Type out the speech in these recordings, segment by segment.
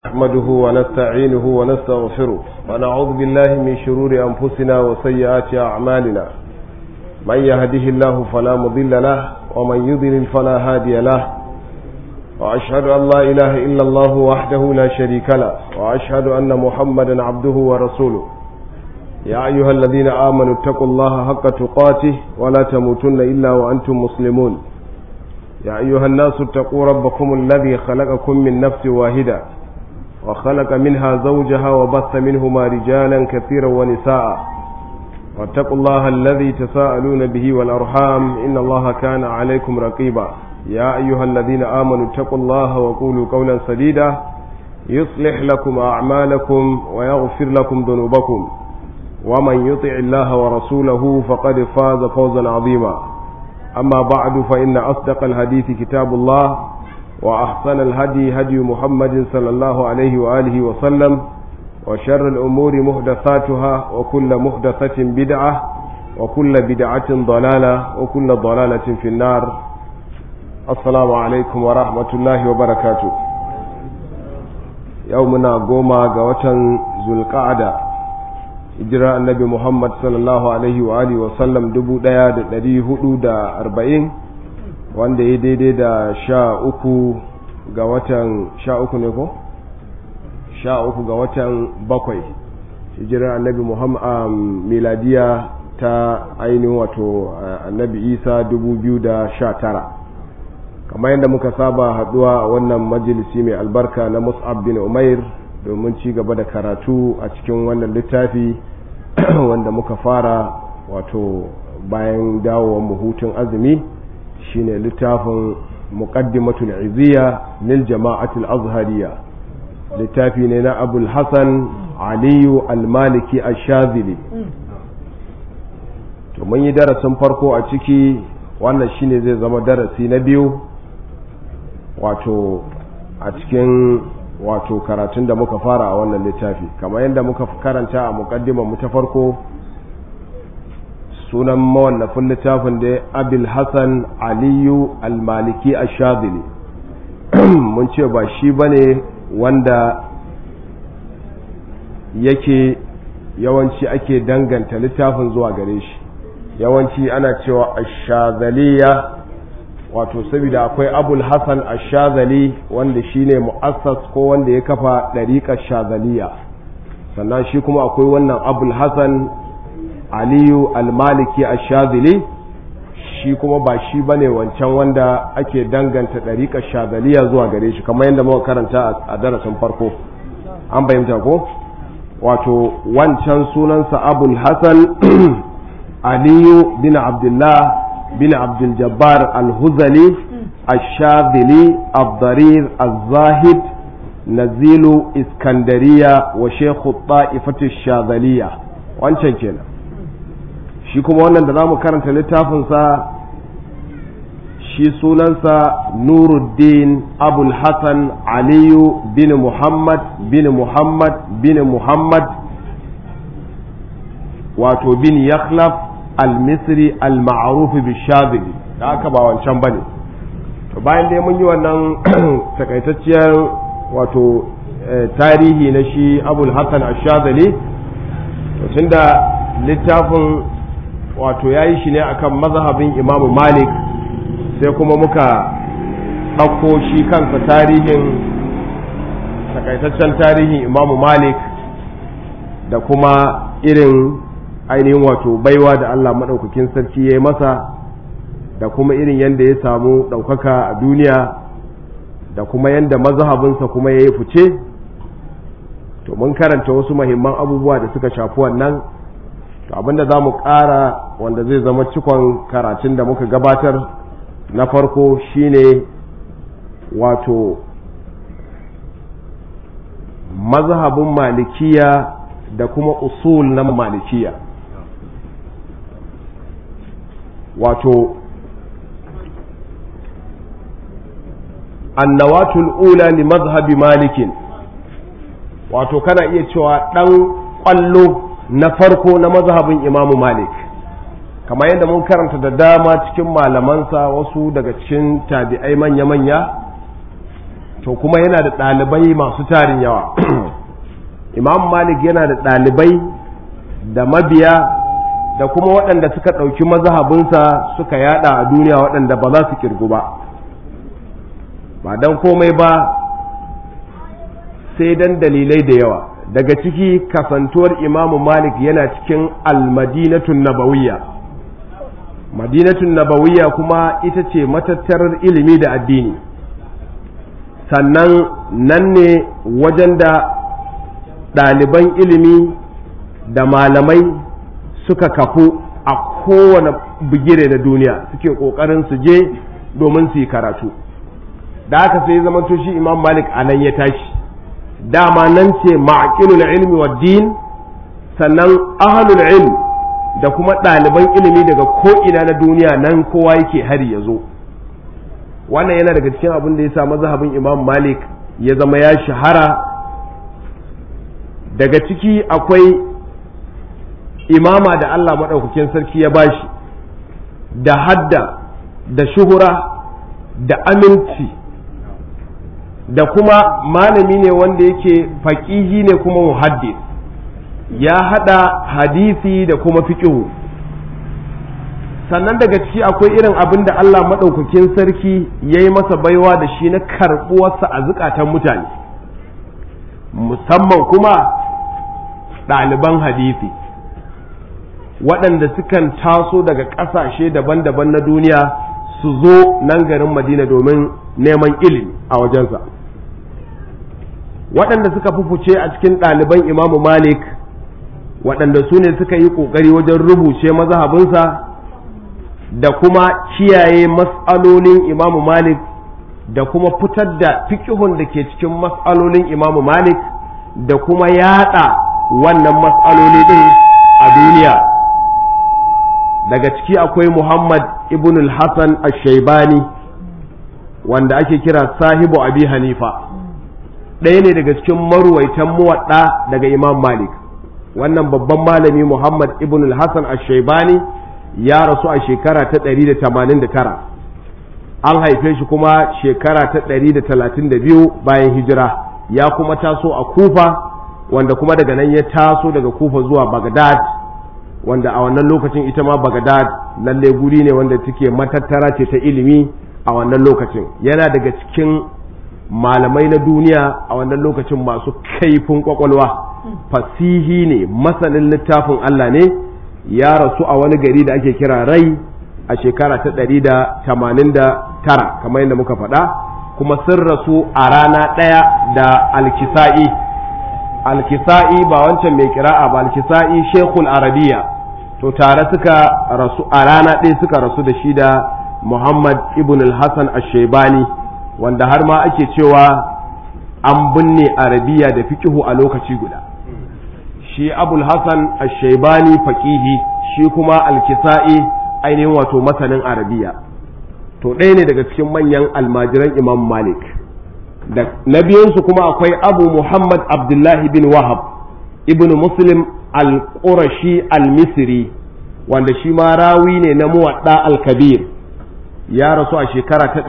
نحمده ونستعينه ونستغفره ونعوذ بالله من شرور أنفسنا وسيئات أعمالنا من يهده الله فلا مضل له ومن يضلل فلا هادي له وأشهد أن لا إله إلا الله وحده لا شريك له وأشهد أن محمدا عبده ورسوله يا أيها الذين آمنوا اتقوا الله حق تقاته ولا تموتن إلا وأنتم مسلمون يا أيها الناس اتقوا ربكم الذي خلقكم من نفس واحدة وخلق منها زوجها وبث منهما رجالا كثيرا ونساء واتقوا الله الذي تساءلون به والأرحام إن الله كان عليكم رقيبا يا أيها الذين آمنوا اتقوا الله وقولوا قولا سديدا يصلح لكم أعمالكم ويغفر لكم ذنوبكم ومن يطع الله ورسوله فقد فاز فوزا عظيما أما بعد فإن أصدق الحديث كتاب الله وأحسن الهدي هدي محمد صلى الله عليه وآله وسلم وشر الأمور محدثاتها وكل محدثة بدعة وكل بدعة ضلالة وكل ضلالة في النار السلام عليكم ورحمة الله وبركاته يومنا قوما قوة ذو القعدة hijira annabi Muhammad sallallahu alaihi wa alihi wa sallam 1440 wanda ya daidai da 13 ga watan 13 ne ko 13 ga watan 7 hijira annabi Muhammad miladiya ta ainihin wato annabi Isa 2019 kamar yadda muka saba haduwa a wannan majalisi mai albarka na Mus'ab bin Umair domin ci gaba da karatu a cikin wannan littafi wanda muka fara wato bayan dawowar mu hutun azumi shine littafin muqaddimatul izziya lil jama'atul azhariyya littafi ne na Abul Hasan Ali al-Maliki ash-Shazili to mun yi darasin farko a ciki wannan shine zai zama darasi na biyu wato a cikin wato karatun da muka fara a wannan littafi kamar yadda muka karanta a muqaddimar mu ta farko sunan mawallafin littafin da Abul Hasan Ali al-Maliki ash-Shazili mun ce ba shi bane wanda yake yawanci ake danganta littafin zuwa gare shi yawanci ana cewa ash-Shazaliya wato saboda akwai Abul Hasan ash-Shazali wanda shine mu'assas ko wanda ya kafa dariqar Shazaliya sannan shi kuma akwai wannan Abul Hasan Ali al-Maliki ash-Shazili shi kuma ba shi bane wancan wanda ake danganta dariqar Shazaliya zuwa gare shi kamar yadda muka karanta a darasin farko an bayyana ko wato wancan sunansa Abul Hasan Ali bin Abdullah بن عبد الجبار الهذلي الشاذلي الضرير الزاهد نزيل اسكندرية وشيخ الطائفة الشاذلية wancan kenan shi kuma wannan da zamu karanta littafinsa shi sunansa Nuruddin Abul Hasan Aliyu bin Muhammad bin Muhammad bin Muhammad wato bin Yakhlaf al-Misri al-ma'ruf bi-Shadhili da aka ba wancan bane to bayan dai mun yi wannan takaitacciyar wato tarihi na shi Abul Hasan ash-Shadhili to tunda littafin wato yayi shi ne akan mazhabin Imam Malik sai kuma muka ɗauko shi kansa tarihin takaitaccen tarihin Imam Malik da kuma irin ainihin wato baiwa da Allah maɗaukakin sarki ya yi masa da kuma irin yadda ya samu ɗaukaka a duniya da kuma yadda mazhabinsa kuma ya yi fice to mun karanta wasu mahimman abubuwa da suka shafi wannan to abinda za mu ƙara wanda zai zama cikon karatun da muka gabatar na farko shine wato mazhabin malikiya da kuma usul na malikiya wato annawatul ula li mazhabi malikin wato kana iya cewa dan kwallo na farko na mazhabin imamu malik kamar yadda mun karanta da dama cikin malamansa wasu daga cikin tabi'ai manya-manya to kuma yana da ɗalibai masu tarin yawa. Imam Malik yana da ɗalibai da mabiya da kuma waɗanda suka ɗauki mazhabinsa suka yada a duniya waɗanda ba za su kirgu ba don komai ba sai dan dalilai da yawa. Daga ciki kasantuwar Imam Malik yana cikin al-Madinatun Nabawiyya. Madinatun Nabawiyya kuma ita ce matattarar ilimi da addini, sannan nan ne wajen da ɗaliban ilimi da malamai suka kafu a kowane bigire na duniya suke ƙoƙarin su je domin su yi karatu. Da haka sai zamanto shi Imam Malik a nan ya tashi. Dama nan ce ma'aqilul ilmi wa din, sannan ahlul ilm da kuma ɗaliban ilimi daga ko'ina na duniya nan kowa yake hari ya zo. Wannan yana daga cikin abin da ya sa mazhabin Imam Malik ya zama ya shahara. Daga ciki akwai imama da Allah maɗaukakin sarki ya bashi da hadda da shuhura da aminci, da kuma malami ne wanda yake faƙihi ne kuma muhaddis, ya haɗa hadisi da kuma fiƙihu. Sannan daga ciki akwai irin abin da Allah maɗaukakin sarki ya yi masa baiwa da shi na karɓuwarsa a zukatan mutane, musamman kuma ɗaliban hadisi waɗanda sukan taso daga ƙasashe daban-daban na duniya su zo nan garin Madina domin neman ilimi a wajensa. Waɗanda suka fufuce a cikin ɗaliban Imamu Malik, waɗanda su ne suka yi ƙoƙari wajen rubuce mazhabinsa da kuma kiyaye mas'alolin Imamu Malik da kuma fitar da fiƙihun da ke cikin mas'alolin Imamu Malik da kuma yaɗa wannan mas'aloli ɗin a duniya. Daga ciki akwai Muhammad ibn al-Hasan al-Shaibani, wanda ake kira sahibu Abi Hanifa, ɗaya ne daga cikin maruwaitan muwaɗɗa daga Imam Malik. Wannan babban malami Muhammad ibn al-Hasan al-Shaibani ya rasu a shekara ta 189, an haife shi kuma shekara ta 132 bayan hijira. Ya kuma taso a Kufa, wanda kuma daga nan ya taso daga Kufa zuwa Baghdad, wanda a wannan lokacin ita ma Baghdad lalle guri ne wanda take matattara ce ta ilimi a wannan lokacin. Yana daga cikin malamai na duniya a wannan lokacin masu kaifin kwakwalwa, fasihi ne, masanin littafin Allah ne. Ya rasu a wani gari da ake kira Rai a shekara ta 189 kamar yadda muka faɗa, kuma sun rasu a rana ɗaya da Al-Kisa'i. Al-Kisa'i ba wancan mai kira'a ba, Al-Kisa'i Sheikhul Arabiya, to tare suka rasu a rana ɗaya, suka rasu da shi da Muhammad ibn al-Hasan al-Shaibani, wanda har ma ake cewa an binne Arabiya da fiqhu a lokaci guda. Shi Abul Hasan al-Shaibani faqihi, shi kuma Al-Kisa'i ainihin wato masanin Arabiya. To ɗaya ne daga cikin manyan almajiran Imam Malik. Na biyunsu kuma akwai Abu Muhammad Abdullahi bin Wahab ibn Muslim al-Qurashi al-Misri, wanda shi ma rawi ne na Muwadda al-Kabir. Ya rasu a shekara ta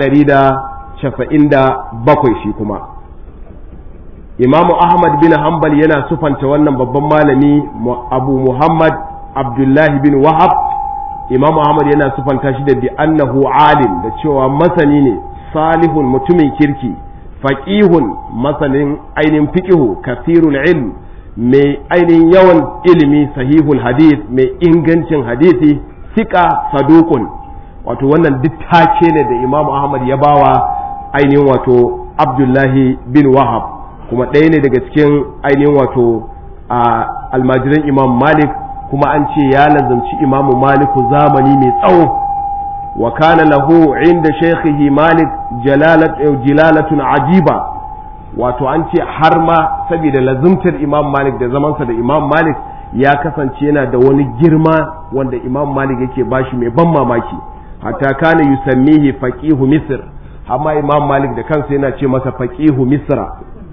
197 shi kuma. Imamu Ahmad bin Hanbal yana sufanta wannan babban malami Abu Muhammad Abdullahi bin Wahab. Imamu Ahmad yana sufanta shi da bi annahu alim, da cewa masani ne, salihun mutumin kirki, faqihun masanin ainihin fiqihu, kasirul ilm mai ainihin yawan ilimi, sahihul hadith mai ingancin hadisi, sika saduqun. Wato wannan duk take ne da Imam Ahmad ya bawa ainihin wato Abdullahi bin Wahab, kuma ɗaya ne daga cikin ainihin wato almajiran Imam Malik, kuma an ce ya lazamci Imam Maliku zamani mai tsawo. Wa kana lahu inda shaykhihi Malik jilalatun ajiba, wato an ce har ma saboda lazumtar Imam Malik da zamansa da Imam Malik ya kasance yana da wani girma wanda Imam Malik yake bashi mai ban mamaki, hatta kana yusammihi faqihu Misr, amma Imam Malik da kansa yana ce masa faqihu Misra.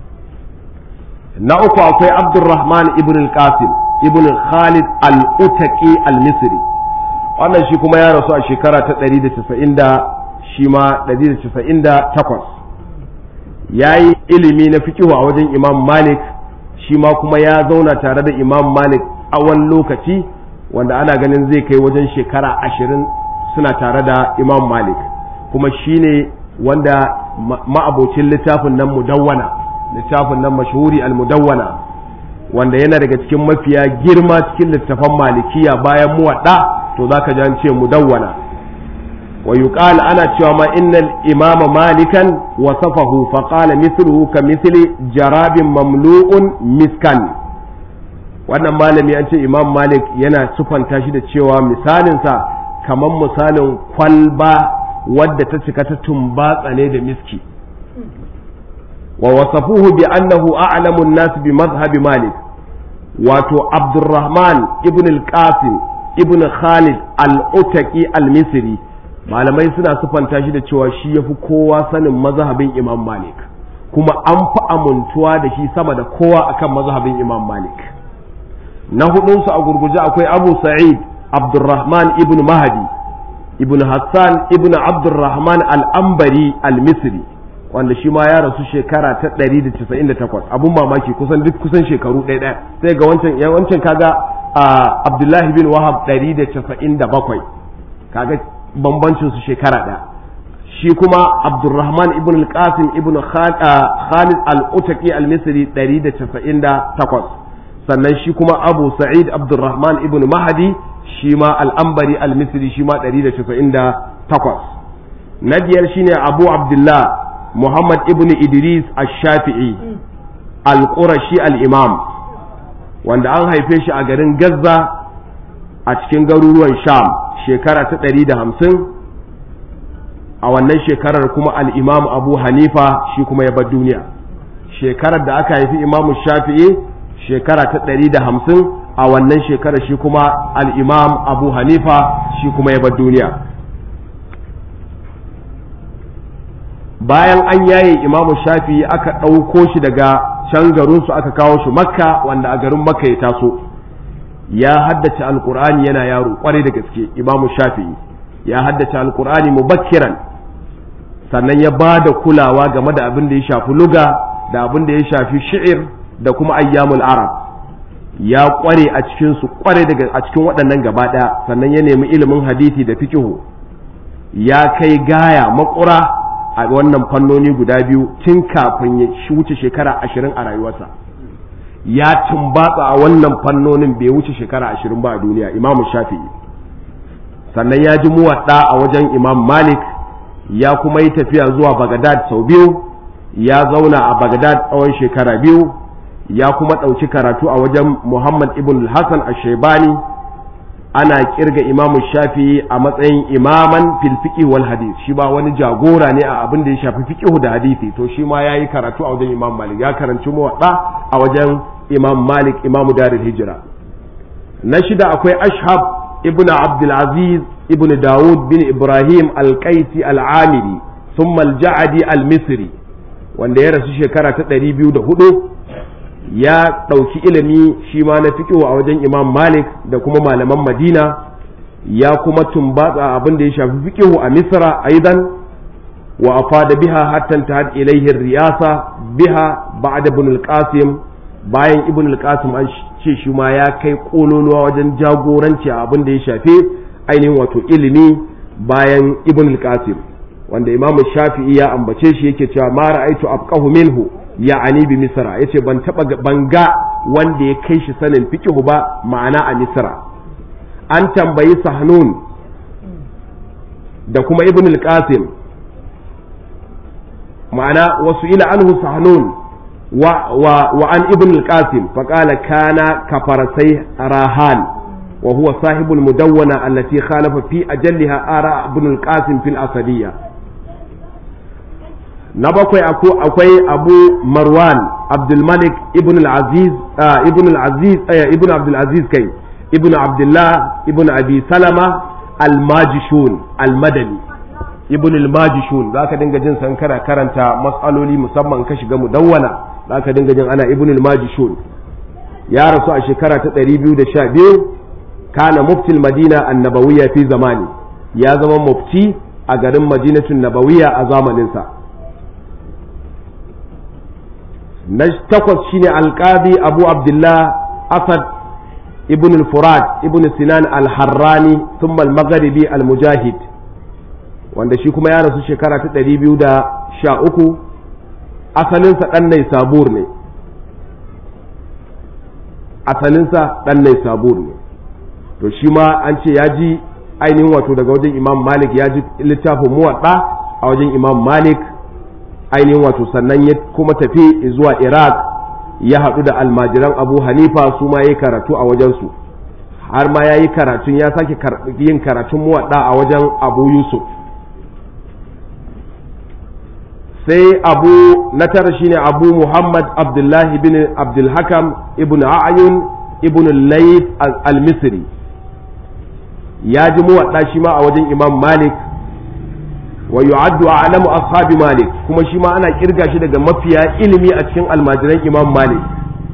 Na uku akwai Abdurrahman ibn al-Qasim ibn Khalid al-Utaqi al-Misri, wannan shi kuma ya rasu a shekara ta 198. yayi ilimi na fiqh a wajen Imam Malik, shi ma kuma ya zauna tare da Imam Malik tsawon lokaci wanda ana ganin zai kai wajen shekara 20 suna tare da Imam Malik, kuma shine wanda ma'abocin littafin nan mudawwana, littafin nan mashhuri al-mudawwana, wanda yana daga cikin mafiya girma cikin littafan malikiya bayan muwadda, to zaka ji an ce mudawwana. wa yuqal ana cewa ma innal imama malikan wasafahu fa qala mithluhu ka mithli jarabin mamlu'un miskan. wannan malami an ce Imam Malik yana sufanta shi da cewa misalinsa kamar misalin kwalba wadda ta cika ta tumbatsa ne da miski. wa wasafuhu bi annahu a'lamu an-nas bi madhhab Malik, wato Abdurrahman ibn al-Qasim ibn Khalid al-Utaqi al-Misri, malamai suna sufanta shi da cewa shi yafi kowa sanin mazhabin Imam Malik, kuma an fi amuntuwa da shi sama da kowa akan mazhabin Imam Malik. na hudunsu a gurguje akwai Abu Sa'id Abdurrahman ibn Mahdi ibn Hassan ibn Abdurrahman al-Ambari al-Misri, wanda shi ma ya rasu shekara ta 198. abun mamaki kusan shekaru ɗaya sai ga wancan kaga Abdullahi bin Wahab 197, kaga bambancin su shekara ɗaya. shi kuma Abdurrahman ibn al-Qasim ibn Khalid al-Utaqi al-Misri 198. sannan shi kuma Abu Sa'id Abdurrahman ibn Mahdi shi ma al-Ambari al-Misri shi ma 198. na biyar shine Abu Abdullah Muhammad ibn Idris al-Shafi'i al-Qurashi al-Imam, wanda an haife shi a garin Gaza a cikin garuruwan Sham shekara ta 150. a wannan shekarar kuma al-Imam Abu Hanifa shi kuma ya bar duniya. shekarar da aka haifi Imam Shafi'i shekara ta 150, a wannan shekarar shi kuma al-Imam Abu Hanifa shi kuma ya bar duniya. bayan an yaye Imam Shafi'i aka ɗauko shi daga can garinsu aka kawo shi Makka, wanda a garin Makka ya taso. ya haddace alkur'ani yana yaro kwarai da gaske. Imam Shafi'i ya haddace alkur'ani mubakkiran, sannan ya ba da kulawa game da abin da ya shafi luga da abin da ya shafi shi'ir da kuma ayyamul arab. ya kware a cikin su kware daga a cikin waɗannan gaba ɗaya, sannan ya nemi ilimin hadisi da fiqhu. ya kai gaya makura a wannan fannoni guda biyu tun kafin ya wuce shekara 20 a rayuwarsa. ya tumbatsa a wannan fannonin bai wuce shekara 20 ba a duniya, Imam Shafi'i. sannan ya ji muwadda a wajen Imam Malik, ya kuma yi tafiya zuwa Baghdad sau biyu, ya zauna a Baghdad tsawon shekara 2, ya kuma ɗauki karatu a wajen Muhammad ibn al-Hasan al-Shaybani. ana kirga Imam Shafi'i a matsayin imaman fil fiqh wal hadith, shi ba wani jagora ne a abin da ya shafi fiqh da hadisi. to shi ma yayi karatu a wajen Imam Malik, ya karanci muwadda a wajen Imam Malik, Imam Darul Hijra. na shida akwai Ashhab ibn Abdul Aziz ibn Dawud bin Ibrahim al-Qaisi al-Amiri thumma al-Ja'di al-Misri, wanda ya rasu shekara ta 204. ya ɗauki ilimi shi ma na fiqh a wajen Imam Malik da kuma malaman Madina, ya kuma tumbatsa abin da ya shafi fiqh a Misra aidan. wa afada biha hatta intahad ilayhi riyasa biha ba'da ibn al-Qasim. bayan ibn al-Qasim an ce shi ma ya kai kololuwa wajen jagoranci a abin da ya shafi ainihin wato ilimi bayan ibn al-Qasim, wanda Imam Shafi'i ya ambace shi yake cewa ma ra'aitu afqahu minhu ya'ani bi Misra, yace ban ga wanda ya kai shi sanin fiqh ba, ma'ana a Misra. an tambayi Sahnun da kuma ibn al-Qasim, ma'ana wasu ila anhu Sahnun wa an ibn al-Qasim faqala kana kafarasai rahan wa huwa sahibul mudawwana allati khalafa fi ajalliha ara ibn al-Qasim fil asadiyya. na bakwai akwai Abu Marwan Abdul Malik ibn al-Aziz ibn Abdul Aziz kai ibn Abdullah ibn Abi Salama al-Majishun al-Madani. ibn al-Majishun zaka dinga jin san kana karanta mas'aloli musamman ka shiga mudawwana, zaka dinga jin ana ibn al-Majishun. ya rasu a shekara ta 212. kana mufti al-Madina an-Nabawiyya fi zamani, ya zama mufti a garin Madinatun Nabawiyya a zamaninsa. na takwas shine alqadi Abu Abdullah Asad ibn al-Furat ibn Sinan al-Harrani thumma al-Maghribi al-Mujahid, wanda shi kuma ya rasu shekara ta 213. asalinsa ɗan Naisabur ne, to shi ma an ce ya ji ainihin wato daga wajen Imam Malik, ya ji littafin Muwadda a wajen Imam Malik ainihin wato, sannan ya kuma tafi zuwa Iraq ya haɗu da almajiran Abu Hanifa, su ma yayi karatu a wajensu, har ma ya yi karatun, ya sake yin karatun Muwadda a wajen Abu Yusuf. sai abu na tara shine Abu Muhammad Abdullahi bin Abdulhakam ibn A'yun ibn Layth al-Misri, ya ji Muwadda shi ma a wajen Imam Malik, wa yu'addu a'lamu ashabi Malik, kuma shi ma ana kirga shi daga mafiya ilimi a cikin almajiran Imam Malik.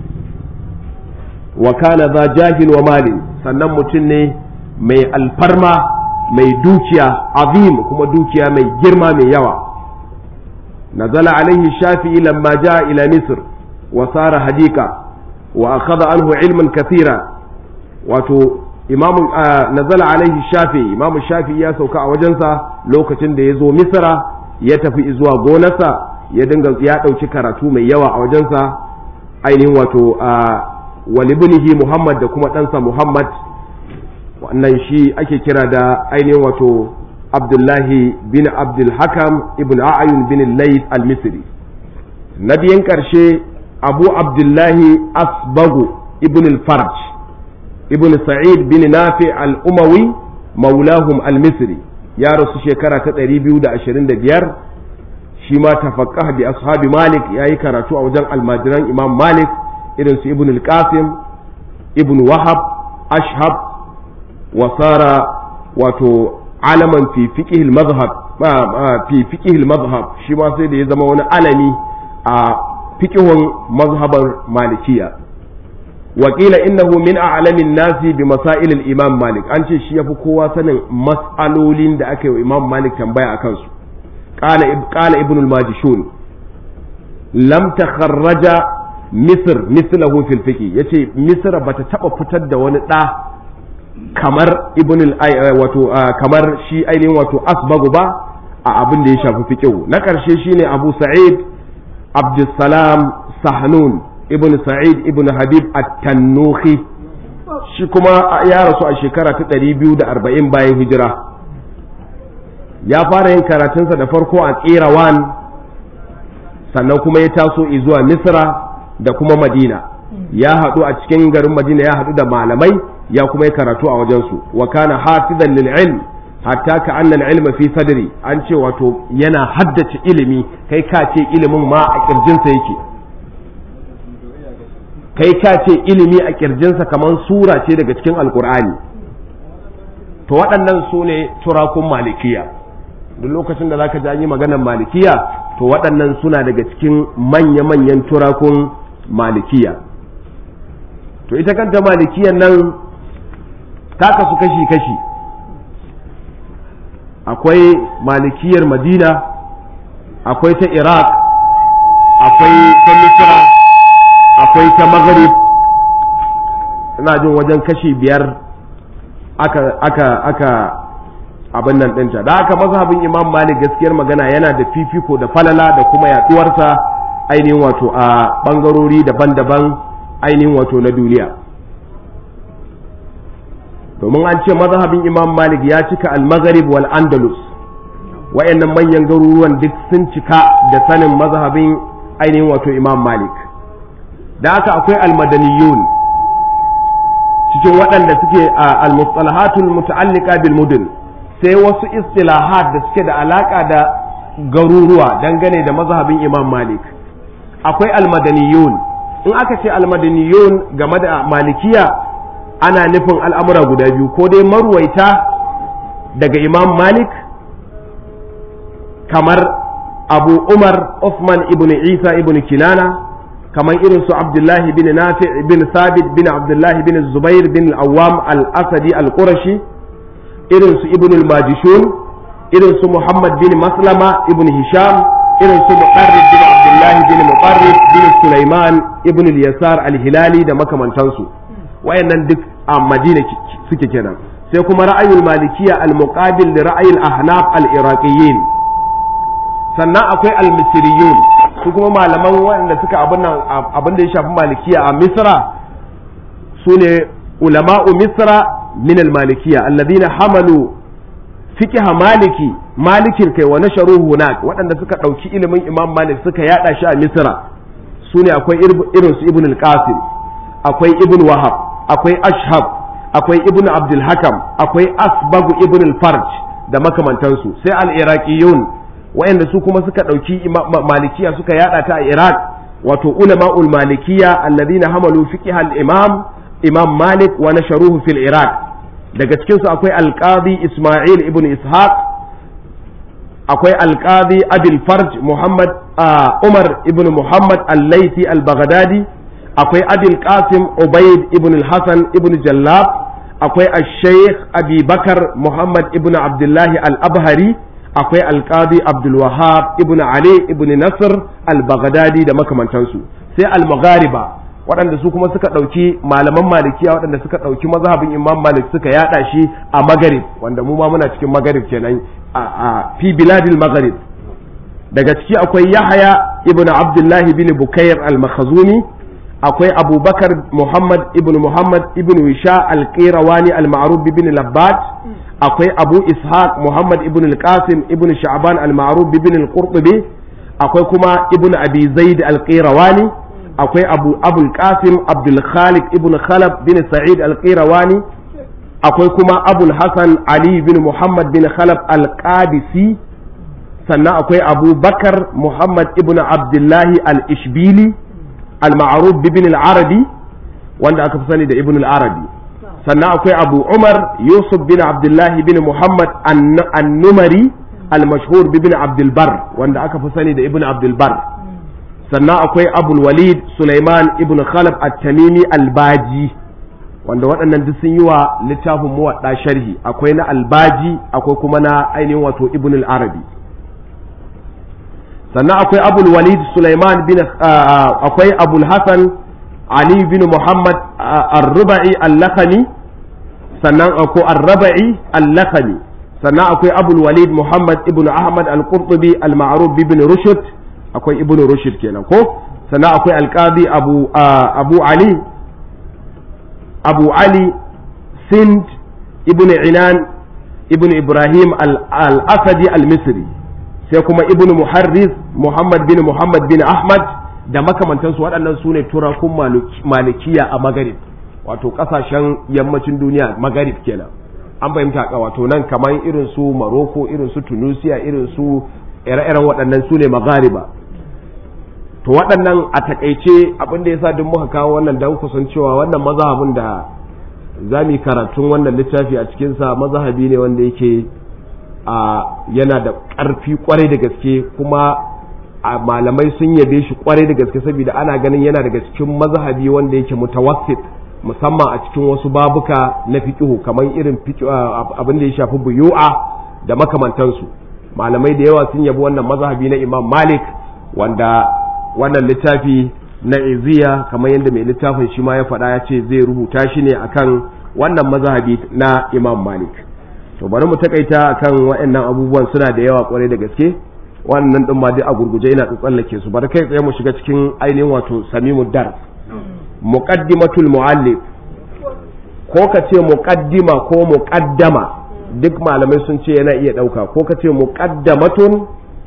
Wa kana za jahil wa malin, sannan mutum ne mai alfarma, mai dukiya azim, kuma dukiya mai girma mai yawa. نزل عليه الشافعي لما جاء إلى مصر وصار حديقا وأخذ عنه علما كثيرا. wato نزل عليه الشافعي، إمام الشافعي ya sauka a wajensa lokacin da ya zo Misra, ya tafi zuwa gonarsa, ya ɗauki karatu mai yawa a wajensa ainihin wato walibnihi Muhammad da kuma ɗansa Muhammad, wannan shi ake kira da ainihin wato Abdullahi bin Abdulhakam ibn A'yun bin Layth al-Misri. Na biyan ƙarshe Abu Abdullahi Asbagu ibn al-Farj ibn Sa'id bin Nafi al-Umawi maulahum al-Misri, ya rasu shekara ta 225. shi ma tafaqqaha bi ashabi Malik, yayi karatu a wajen almajiran Imam Malik irin su Ibn al-Qasim, Ibn Wahab, Ashhab, wa sara wato alaman fi fiqh al-madhhab, shi ma sai da ya zama wani alami a fiqhun mazhabar malikiya. wa qila innahu min a'lami an-nasi bi masail al-imam Malik, an ce shi yafi kowa sanin mas'alolin da aka yi wa Imam Malik tambaya akan su. qala ibn al-Majishun lam takharraja Misr mithlahu fil fiqh, yace Misr bata taba fitar da wani da kamar kamar shi ainihin wato Asbagu ba a abin da ya shafi fiqh. Na karshe shine Abu Sa'id Abdussalam Sahnun ibn Sa'id ibn Habib at-Tannuhi, shi kuma ya rasu a shekara ta 240 bayan hijira. Ya fara yin karatunsa da farko a Qirawan, sannan kuma ya taso zuwa Misra da kuma Madina. Ya haɗu a cikin garin Madina, ya haɗu da malamai, ya kuma yi karatu a wajensu. Wa kana hafizan lil ilm hatta ka anna al ilma fi sadri, an ce wato yana haddace ilimi kai ka ce ilimin ma a kirjinsa yake, kai ka ce ilimi a kirjinsa kamar sura ce daga cikin alkur'ani. To waɗannan su ne turakun malikiya. Duk lokacin da zaka ji an yi maganar malikiya, to waɗannan suna daga cikin manya-manyan turakun malikiya. To ita kanta malikiyan nan ta kasu kashi-kashi. Akwai malikiyar Madina, akwai ta Iraq, akwai ta Misra, akwai ta Maghrib. Ina jin wajen kashi 5 aka abin nan ɗinta. Da haka mazhabin Imam Malik gaskiyar magana yana da fifiko da falala da kuma yaduwarsa ainihin wato a ɓangarori daban-daban ainihin wato na duniya. Domin an ce mazhabin Imam Malik ya cika al-Maghrib wal Andalus, wayannan manyan garuruwan duk sun cika da sanin mazhabin ainihin wato Imam Malik. Da haka akwai al-Madaniyun cikin waɗanda suke al-mustalahatul muta'alliqa bil mudun, sai wasu istilahat da suke da alaka da garuruwa dangane da mazhabin Imam Malik. Akwai al-Madaniyun. In aka ce al-Madaniyun game da Malikiya, ana nufin al'amura guda biyu, ko dai marwaita daga Imam Malik kamar Abu Umar Uthman ibn Isa ibn Kinana, kamar irin su Abdullahi bin Nafi' bin Sabit bin Abdullahi bin Zubair bin al-Awwam al-Asadi al-Qurashi, irin su Ibn al-Majishun, irin su Muhammad bin Maslama ibn Hisham, irin su Muqarrib bin Abdullah abdullahi bin muqarrib bin sulaiman ibn al-yasar al-hilali da makamantansu wayannan duk a madina suke kenan. sai kuma ra'ayul malikiya al-muqabil li ra'ayil ahnaf al-iraqiyyin. sannan akwai al-misriyun su kuma malaman wanda suka abin da ya shafi malikiya a misra sune ulama'u misra min al-malikiya alladhina hamalu fiqh malikin kai wa nasharuhu hunak waɗanda suka ɗauki ilimin imam malik suka yada shi a misra sune akwai irin su ibn al-qasim, akwai ibn wahab, akwai ashhab, akwai ibn abdul hakam, akwai asbagu ibn al-farj da makamantansu. sai al-iraqiyun waɗanda su kuma suka ɗauki malikiya suka yada ta a iraq wato ulama'ul malikiya alladhina hamalu fiqh imam malik wa nasharuhu fil iraq. daga cikinsu akwai alqadi isma'il ibn ishaq, akwai alqadi abil farj muhammad umar ibn muhammad al-laiti al-baghdadi, akwai abil qasim ubaid ibn al-hasan ibn jallab, akwai al-sheikh abi bakar muhammad ibn abdullahi al-abhari, akwai alqadi abdul wahab ibn ali ibn nasr al-baghdadi da makamantansu. sai al-maghariba waɗanda su kuma suka ɗauki malaman malikiya waɗanda suka ɗauki mazhabin imam malik suka yaɗa shi a magarib wanda mu ma muna cikin magarib kenan a fi biladil magarib. daga ciki akwai yahya ibn abdullahi bin bukayr al-makhzumi, akwai abubakar muhammad ibn wisha al-qirawani al-ma'ruf bin labbat, akwai abu ishaq muhammad ibn al-qasim ibn sha'ban al-ma'ruf bin al-qurtubi, akwai kuma ibn abi zaid al-qirawani, akwai abul qasim abdul khaliq ibn khalab bin sa'id al-qirawani, akwai kuma abul hasan ali bin muhammad bin khalab al-qadisi, sannan akwai abu bakar muhammad ibn abdullahi al-ishbili al-ma'ruf bin al-arabi wanda aka fi sani da ibn al-arabi, sannan akwai abu umar yusuf bin abdullahi bin muhammad an-numari al-mashhur bin abdul bar wanda aka fi sani da ibn abdul bar, sannan akwai abul walid sulaiman ibn khalaf at-tamimi al-baji wanda waɗannan duk sun yi wa littafin muwadda sharhi. akwai na al-baji akwai kuma na ainihin wato ibn al-arabi. sannan akwai abul walid sulaiman bin akwai abul hasan ali bin muhammad ar-rubai al-lakhani, sannan akwai ar-rubai al-lakhani, sannan akwai abul walid muhammad ibn ahmad al-qurtubi al-ma'ruf ibn rushd, akwai ibnu rushd kenan ko. sannan akwai alqadi abu ali sind ibnu inan ibnu ibrahim al-asadi al-misri, sai kuma ibnu muharris muhammad bin ahmad da makamantansu. waɗannan su ne turakun malikiya a magarib wato ƙasashen yammacin duniya magarib kenan an fahimta ka wato nan kamar irin su maroko irin su tunisia irin su ire-iren waɗannan su ne maghariba. to waɗannan a takaice abin da yasa duk muka kawo wannan dan kusan cewa wannan mazhabin da za mu yi karatun wannan littafi a cikinsa mazhabi ne wanda yake yana da ƙarfi kwarai da gaske kuma malamai sun yabe shi kwarai da gaske saboda ana ganin yana daga cikin mazhabi wanda yake mutawassit musamman a cikin wasu babuka na fiqhu kamar irin abin da ya shafi buyu'a da makamantansu. malamai da yawa sun yabi wannan mazhabi na Imam Malik wanda wannan littafi na Iziya kamar yadda mai littafin shi ma ya faɗa ya ce zai rubuta shi ne akan wannan mazhabi na Imam Malik. to bari mu takaita akan waɗannan abubuwan suna da yawa kwarai da gaske wannan din ma dai a gurguje ina tsallake su bar kai tsaye mu shiga cikin ainihin wato samimud dar. muqaddimatul muallif ko ka ce muqaddima ko muqaddama duk malamai sun ce yana iya ɗauka ko ka ce muqaddamatun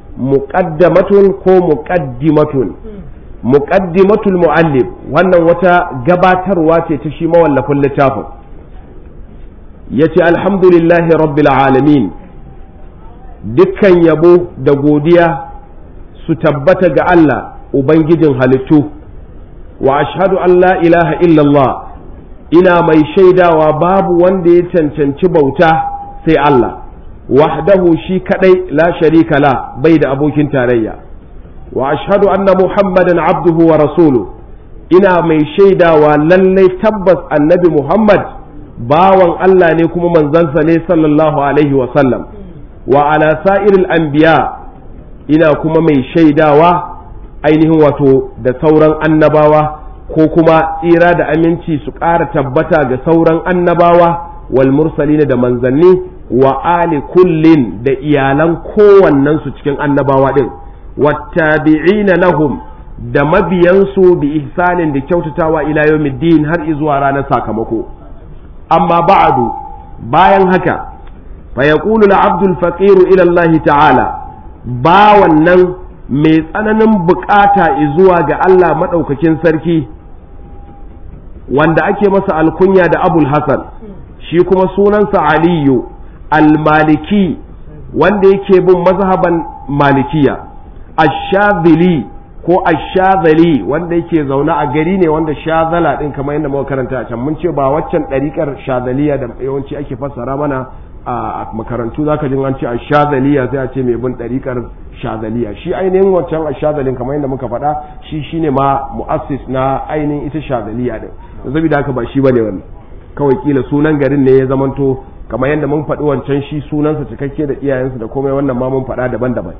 ko muqaddimatun. muqaddimatul muallif wannan wata gabatarwa ce ta shi mawallafin littafin yace alhamdulillahi rabbil alamin dukkan yabo da godiya su tabbata ga Allah ubangijin halittu wa ashhadu an la ilaha illallah ina mai shaidawa babu wanda ya cancanci bauta sai Allah wahdahu shi kadai la sharika la bai da abokin tarayya wa ashhadu anna muhammadan abduhu wa rasuluhu ina mai shaidawa lallai tabbas annabi muhammad bawan Allah ne kuma manzansa ne sallallahu alaihi wa sallam wa ala sa'iril anbiya ina kuma mai shaidawa ainihin wato da sauran annabawa, ko kuma tsira da aminci su ƙara tabbata ga sauran annabawa wal mursalina da manzanni wa ali kullin da iyalan kowannen su cikin annabawa din, wattabi'ina lahum da mabiyansu bi ihsanin da kyautatawa ila yawmiddin har izuwa ranar sakamako. amma ba'du, bayan haka fa yaqulu al-'abdu al-faqir ila Allah ta'ala, ba wannan mai tsananin bukata zuwa ga Allah madaukakin sarki wanda ake masa alkunya da Abul Hasan, shi kuma sunansa Aliyu al-Maliki wanda yake bin mazhaban Malikiya, ash-Shadhili ko ash-Shadhili wanda yake zaune a gari ne wanda Shadhala din kamar yadda muka karanta a can, mun ce ba waccan ɗariƙar Shadhaliya da yawanci ake fassara mana a makarantu zaka jin an ce ash-Shadhaliya sai a ce mai bin ɗariƙar Shadhaliya. Shi ainihin wancan ash-Shadhalin kamar yadda muka faɗa shi shine ma mu'assis na ainihin ita Shadhaliya din, saboda haka ba shi bane wannan, kawai kila sunan garin ne ya zamanto kamar yadda mun faɗi wancan shi sunansa cikakke da iyayensa da komai, wannan ma mun faɗa daban-daban.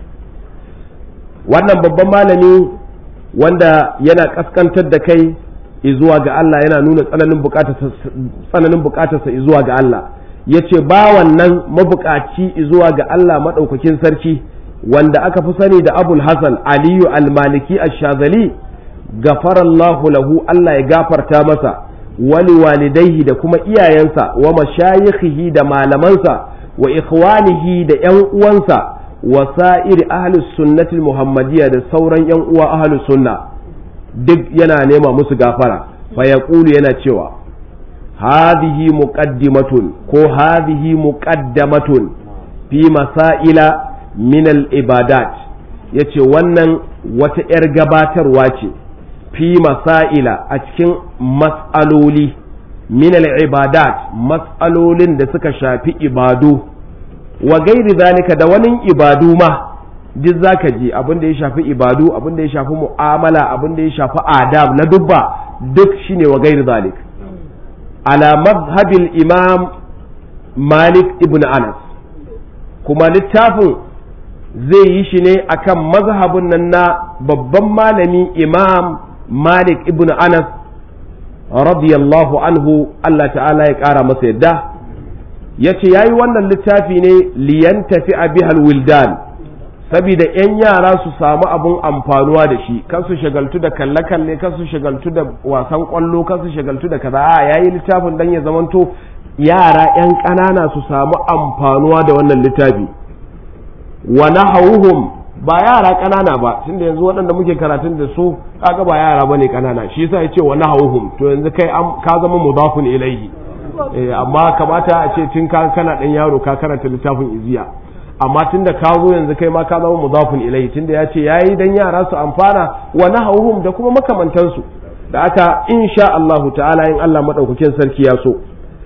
Wannan babban malami wanda yana kaskantar da kai zuwa ga Allah, yana nuna tsananin bukatarsa zuwa ga Allah, yace ba wannan mabukaci zuwa ga Allah madaukakin sarki wanda aka fi sani da Abul Hasan Aliyu al-Maliki ash-Shadhali, gafarallahu lahu, Allah ya gafarta masa, wali walidaihi da kuma iyayensa, wa mashayikhihi da malamansa, wa ikhwanihi da ƴan uwansa, wa sa'iri ahlus sunnati muhammadiyya da sauran ƴan uwa ahlus sunna, duk yana nema musu gafara. Fa yaqulu, yana cewa hadhihi muqaddimatun ko hadhihi muqaddamatun fi masaila min al-ibadat, yace wannan wata ƴar gabatarwa ce fi masaila a cikin mas'aloli min al-ibadat, mas'alolin da suka shafi ibadu, wa gairi zalika da wani ibadu ma duk zaka ji abin da ya shafi ibadu, abin da ya shafi mu'amala, abin da ya shafi adab na dubba, duk shine wa gairi zalik, ala madhhabil imam Malik ibn Anas. Kuma littafin zai yi shi ne akan mazhabin nan na babban malami imam Malik ibn Anas radiyallahu anhu, Allah ta'ala ya ƙara masa yadda, yace yayi wannan littafi ne liyan tafi bihal wildan, saboda yan yara su samu abun amfanuwa da shi, kan su shagaltu da kalle-kalle, kan su shagaltu da wasan kwallo, kan su shagaltu da kaza. Yayi littafin dan ya zamanto yara yan ƙanana su samu amfanuwa da wannan littafi. Wa nahawuhum, ba yara ƙanana ba, tunda yanzu waɗanda muke karatun da su kaga ba yara bane ƙanana, shi yasa yace wa nahawuhum, to yanzu kai ka zama mudafun ilaihi. Amma kamata a ce tun kana ɗan yaro ka karanta littafin iziya, amma tun da ka zo yanzu kai ma ka zama mudafun ilai, tun da ya ce yayi dan yara su amfana wa nahawhum da kuma makamantansu, da aka insha Allah ta'ala in Allah madaukakin sarki ya so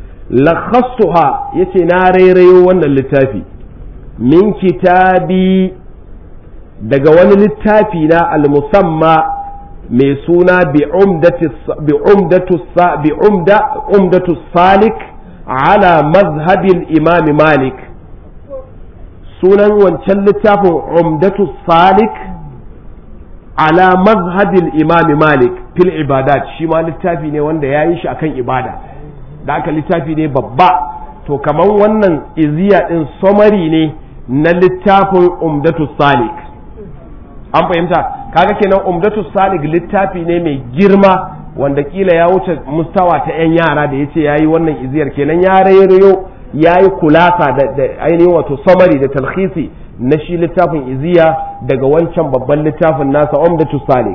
lakhassuha, yace na rairayo wannan littafi min kitabi, daga wani littafi na al-musamma mai suna bi umdatu salik ala mazhabil imam Malik. Sunan wancan littafin umdatu salik ala mazhabil imam Malik fil ibadat, shi ma littafi ne wanda ya yi shi akan ibada, da aka littafi ne babba. To kaman wannan iziya din somari ne na littafin umdatu salik, an fahimta. Kaga kenan umdatu salik littafi ne mai girma wanda kila ya wuce mustawa ta yan yara da yace yayi wannan iziyar, kenan ya rairayo yayi kulasa da ainihin wato summary da talkhisi na shi littafin iziya daga wancan babban littafin nasa umdatu salik.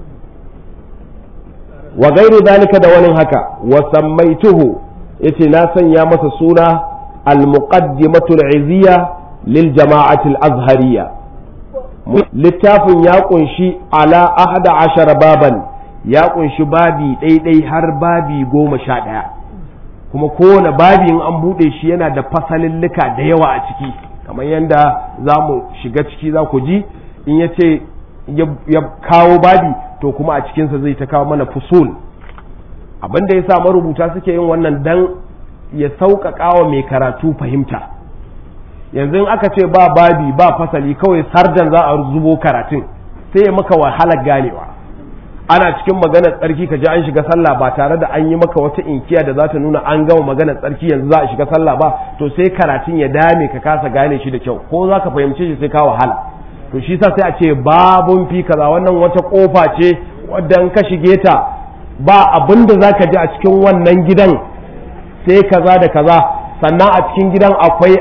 wa gairu dalika da wani haka, wa sammaituhu, yace na sanya masa suna al-muqaddimatul iziya lil jama'atil azhariyya. Littafin ya kunshi ala 11 baban, ya kunshi babi ɗaiɗai har babi 11, kuma kowane babi in an buɗe shi yana da fasalillika da yawa a ciki, kamar yadda za mu shiga ciki za ku ji. In ya ce ya kawo babi, to kuma a cikinsa zai ta kawo mana fusul. Abin da ya sa marubuta suke yin wannan dan ya sauƙaƙa wa mai karatu fahimta. Yanzu in aka ce ba babi ba fasali, kawai sarjan za a zubo karatun, sai ya maka wahalar ganewa. Ana cikin maganar tsarki ka ji an shiga sallah ba tare da an yi maka wata inkiya da za ta nuna an gama maganar tsarki yanzu za a shiga sallah ba, to sai karatun ya dame ka kasa gane shi da kyau, ko za ka fahimce shi sai ka wahala. To shi sa sai a ce babun fi kaza, wannan wata kofa ce wadda ka shige ta ba abin da za ka ji a cikin wannan gidan sai kaza da kaza, sannan a cikin gidan akwai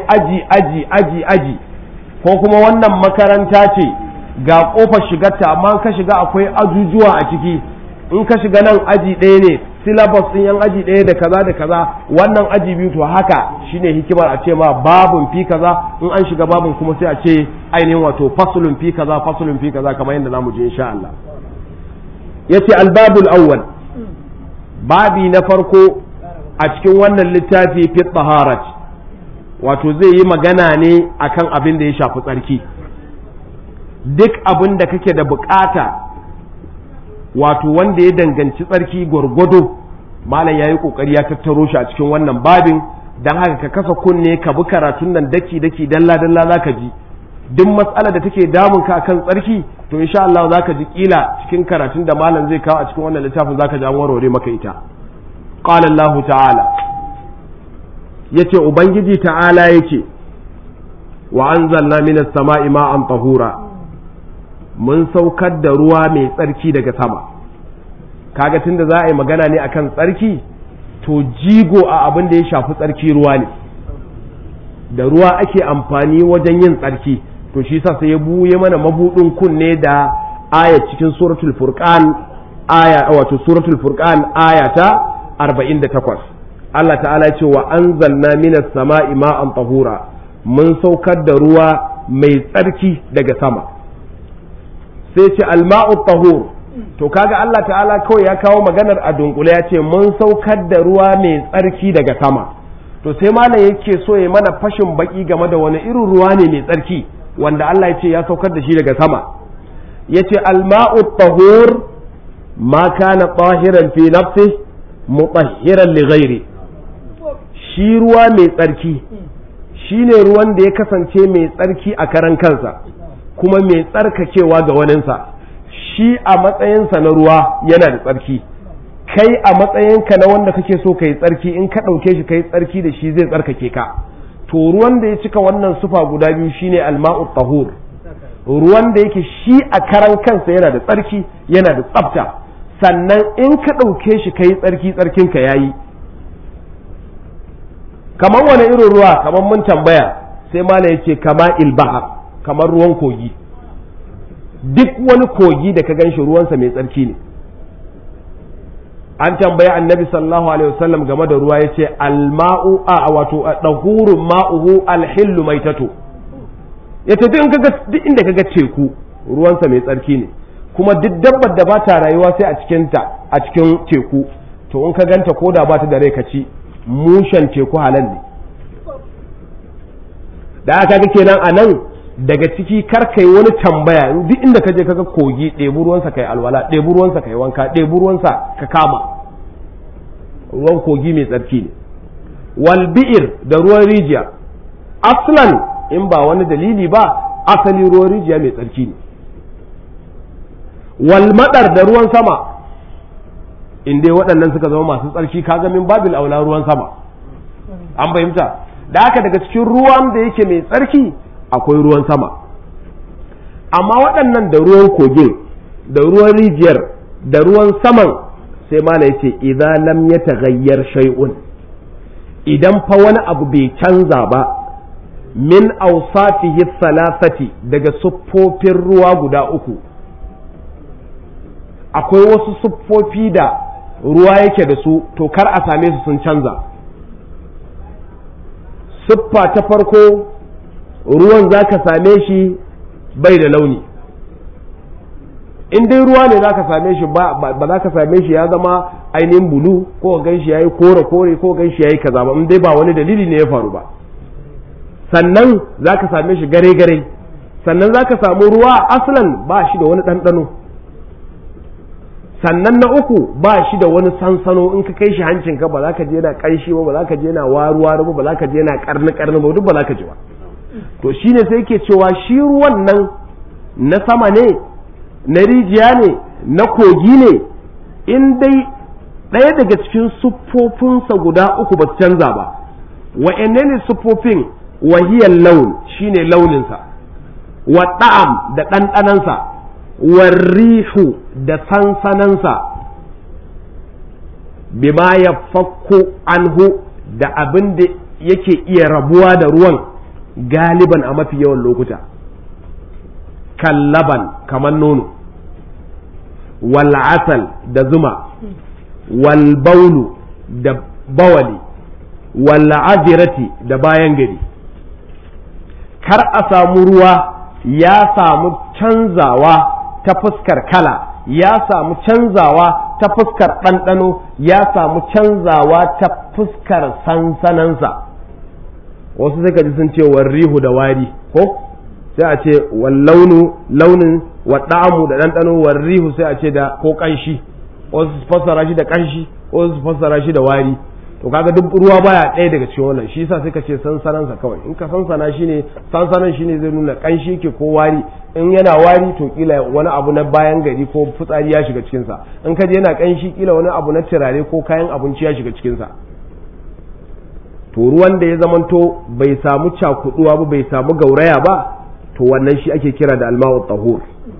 aji ko kuma wannan makaranta ce ga kofar shigarta amma ka shiga akwai ajujuwa a ciki, in ka shiga nan aji ɗaya ne, syllabus ɗin yan aji ɗaya da kaza da kaza, wannan aji biyu. To haka shine hikimar a ce ma babun fi kaza, in an shiga babun kuma sai a ce ainihin wato fasulun fi kaza kamar yadda zamu je insha Allah. Yace albabul awwal, babi na farko a cikin wannan littafi fi taharat, wato zai yi magana ne akan abin da ya shafi tsarki. Duk abin da kake da bukata wato wanda ya danganci tsarki gwargwado, malam yayi kokari ya tattaro shi a cikin wannan babin, dan haka ka kasa kunne ka bi karatun nan daki dalla zaka ji duk mas'ala da take damun ka akan tsarki, to insha Allah zaka ji kila cikin karatun da malam zai kawo a cikin wannan littafin zaka ji an warware maka ita. Qala Allah ta'ala, yace ubangiji ta'ala yake wa anzalna minas sama'i ma'an tahura, mun saukar da ruwa mai tsarki daga sama. Kaga tunda za a yi magana ne akan tsarki, to jigo a abin da ya shafi tsarki ruwa ne, da ruwa ake amfani wajen yin tsarki. To shi sa sai ya buye mana mabudin kunne da aya cikin suratul furqan, suratul furqan aya ta 48. Allah ta'ala ya ce wa anzalna minas sama'i ma'an tahura, mun saukar da ruwa mai tsarki daga sama. Sai ce alma'u tahur, to kaga Allah ta'ala kawai ya kawo maganar a dunkule ya ce mun saukar da ruwa mai tsarki daga sama. To sai malam yake so ya mana fashin baki game da wani irin ruwa ne mai tsarki wanda Allah ya ce ya saukar da shi daga sama. Yace alma'u tahur ma kana tahiran fi nafsi mutahhiran li ghairi. Shi ruwa mai tsarki shine ruwan da ya kasance mai tsarki a karan kansa kuma mai tsarkakewa ga waninsa. Shi a matsayinsa na ruwa yana da tsarki, kai a matsayinka na wanda kake so ka yi tsarki, in ka ɗauke shi ka yi tsarki da shi zai tsarkake ka. To ruwan da ya cika wannan sufa guda biyu shine alma'u tahur, ruwan da yake shi a karan kansa yana da tsarki, yana da tsafta, sannan in ka ɗauke shi ka yi tsarki, tsarkinka ya yi. Kamar wani irin ruwa, kamar mun tambaya, sai mala ya ce kama ilbahar, kamar ruwan kogi. Duk wani kogi da ka ganshi ruwansa mai tsarki ne. An tambaya annabi sallallahu alaihi wasallam game da ruwa, yace alma'u wato dahurun ma'uhu alhillu maitatu. Yace duk inda kaga teku ruwansa mai tsarki ne, kuma duk dabbar da ba ta rayuwa sai a cikin teku, to in ka ganta ko da ba ta da rai ka ci, mushen teku halal ne. Da aka ga kenan anan daga ciki kar kai wani tambaya, duk inda ka je kaga kogi, ɗebi ruwansa kai alwala, ɗebi ruwansa kai wanka, ɗebi ruwansa ka kama. Ruwan kogi mai tsarki ne. Wal bi'ir, da ruwan rijiya, aslan in ba wani dalili ba, asali ruwan rijiya mai tsarki ne. Wal madar, da ruwan sama, in dai waɗannan suka zama masu tsarki, kaga min babil aula ruwan sama. An fahimta? Da haka daga cikin ruwan da yake mai tsarki akwai ruwan sama. Amma waɗannan da ruwan kogin, da ruwan rijiyar, da ruwan saman, sai mala yace idan lam yataghayyar shay'un, idan fa wani abu bai canza ba, min awsafihi thalathati, daga siffofin ruwa guda uku. Akwai wasu siffofi da ruwa yake da su, to kar a same su sun canza. Siffa ta farko, ruwan za ka same shi bai da launi. In dai ruwa ne za ka same shi ba za ka same shi ya zama ainihin bulu, ko gan shi ya yi kore-kore, ko gan shi ya yi kaza ba, in dai ba wani dalili ne ya faru ba. Sannan za ka same shi gare-gare, sannan za ka samu ruwa aslan ba shi da wani ɗanɗano. Sannan na uku ba shi da wani sansano, in ka kai shi hancinka ba za ka je yana ƙanshi ba, ba za ka je yana waruwa ba, ba za ka je yana ƙarni-ƙarni ba, duk ba za ka ji ba. To shi ne sai ke cewa shi ruwan nan na sama ne na rijiya ne na kogi ne, in dai ɗaya daga cikin siffofinsa guda uku ba su canza ba. Wa'anne ne siffofin? Wahiyar laun shine launinsa, wa ɗa'am da ɗanɗanansa, wa rihu da sansanansa, bima ya fakko anhu da abin da yake iya rabuwa da ruwan galiban a mafi yawan lokuta, kallaban kamar nono, wal asal da zuma, wal baulu da bawali, wal ajirati da bayan gari. Kar a samu ruwa ya samu canzawa ta fuskar kala, ya samu canzawa ta fuskar ɗanɗano, ya samu canzawa ta fuskar sansanansa. Wasu sai ka ji sun ce rihu da wari, ko sai a ce launin wa ɗa'amu da ɗanɗano, rihu sai a ce da ko ƙanshi, wasu su fassara shi da ƙanshi, wasu su fassara shi da wari. To kaga duk ruwa baya ɗaya daga cikin wannan, shi yasa sai ka ce sansanansa kawai. In ka sansanan shine zai nuna ƙanshi ke ko wari. In yana wari to kila wani abu na bayan gari ko fitsari ya shiga cikin sa. In ka je yana ƙanshi kila wani abu na turare ko kayan abinci ya shiga cikin sa. To ruwan da ya zamanto bai samu cakuduwa ba, bai samu gauraya ba, to wannan shi ake kira da alma'u tahur.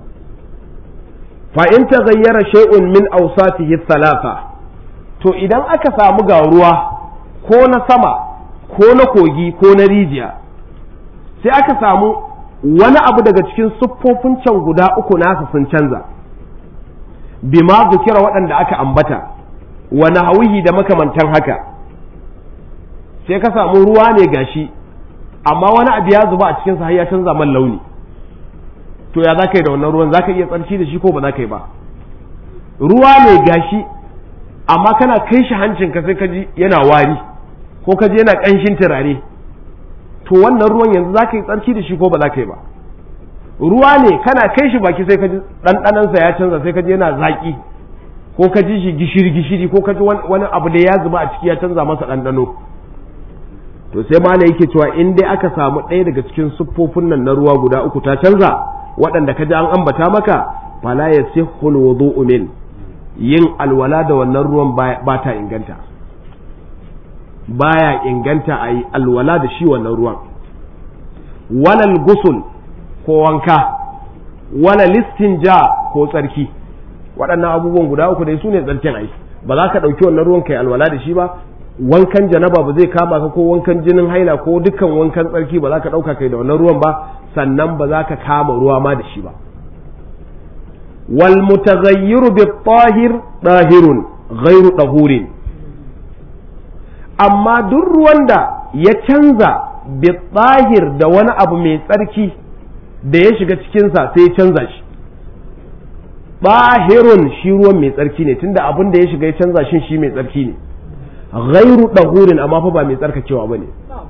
Fa in taghayyara shay'un min awsatihi thalatha, to idan aka samu ga ruwa ko na sama ko na kogi ko na rijiya, sai aka samu wani abu daga cikin siffofin can guda uku nasa sun canza, bima zukira waɗanda aka ambata, wa nahwihi da makamantan haka. Sai ka samu ruwa ne gashi, amma wani abu ya zuba a cikinsa har ya canza man launi, to ya za ka yi da wannan ruwan? Za ka iya tsarki da shi ko ba za ka yi ba? Ruwa ne gashi, amma kana kai shi hancinka sai ka ji yana wari ko ka ji yana ƙanshin turare, to wannan ruwan yanzu za ka yi tsarki da shi ko ba za ka yi ba? Ruwa ne kana kai shi baki sai ka ji ɗanɗanansa ya canza, sai ka ji yana zaƙi ko ka ji shi gishiri ko ka ji wani abu da ya zuba a ciki ya canza masa ɗanɗano. To sai malai yake cewa in dai aka samu ɗaya daga cikin siffofin nan na ruwa guda uku ta canza, waɗanda ka ji an ambata maka, fala yasihhul wudu'u min, yin alwala da wannan ruwan ba ta inganta, baya inganta a yi alwala da shi wannan ruwan. Walal gusul ko wanka, wala listinja ko tsarki, waɗannan abubuwan guda uku dai su ne tsarkin ai. Ba za ka ɗauki wannan ruwan kai alwala da shi ba, wankan janaba ba zai kama ka, ko wankan jinin haila ko dukkan wankan tsarki ba za ka ɗauka kai da wannan ruwan ba, sannan ba za ka kama ruwa ma da shi ba. wal mutaghayyiru bit tahir dahirun ghairu tahurin, amma duk ruwan da ya canza bit tahir da wani abu mai tsarki da ya shiga cikinsa sai ya canza shi, tahirun shi ruwan mai tsarki ne, tunda abin da ya shiga ya canza shi mai tsarki ne, ghairu tahurin amma fa ba mai tsarkakewa bane.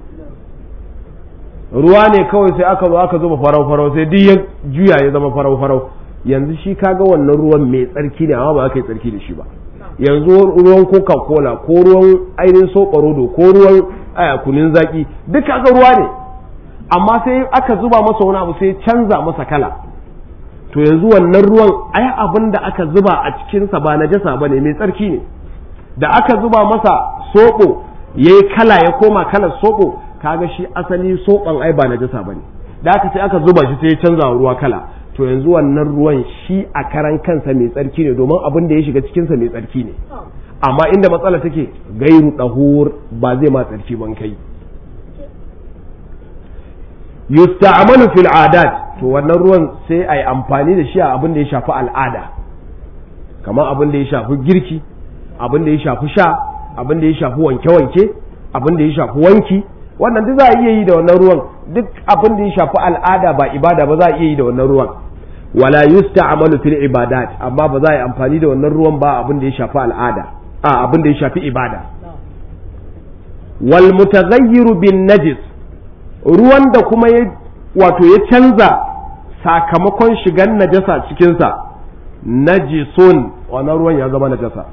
Ruwa ne kawai sai aka zuba farau sai duk ya juya ya zama farau, yanzu shi kaga wannan ruwan mai tsarki ne amma ba za ka yi tsarki da shi ba. Yanzu ruwan coca cola ko ruwan ainihin soɓarodo ko ruwan kunin zaki duk kaga ruwa ne, amma sai aka zuba masa wani abu sai canza masa kala. To yanzu wannan ruwan ai abin da aka zuba a cikinsa ba najasa bane, mai tsarki ne. Da aka zuba masa soɓo yayi kala ya koma kalar soɓo, kaga shi asali soɓon ai ba najasa bane, da aka sai aka zuba shi sai ya canza ruwa kala. To yanzu wannan ruwan shi a karan kansa mai tsarki ne, domin abin da ya shiga cikinsa mai tsarki ne, amma inda matsala take gairu ɗahur, ba zai ma tsarki ban kai. Yusta'malu fil adat, to wannan ruwan sai a yi amfani da shi a abin da ya shafi al'ada, kamar abin da ya shafi girki, abin da ya shafi sha, abin da ya shafi wanke-wanke, abin da ya shafi wanki, wannan duk za a iya yi da wannan ruwan. Duk abin da ya shafi al'ada ba ibada ba za a iya yi da wannan ruwan. Wala yusta'malu fil ibadat, amma ba za a yi amfani da wannan ruwan ba abin da ya shafi al'ada, abin da ya shafi ibada. Wal mutaghayyiru bin najis, ruwan da kuma ya canza sakamakon shigan najasa cikinsa, najisun, wannan ruwan ya zama najasa.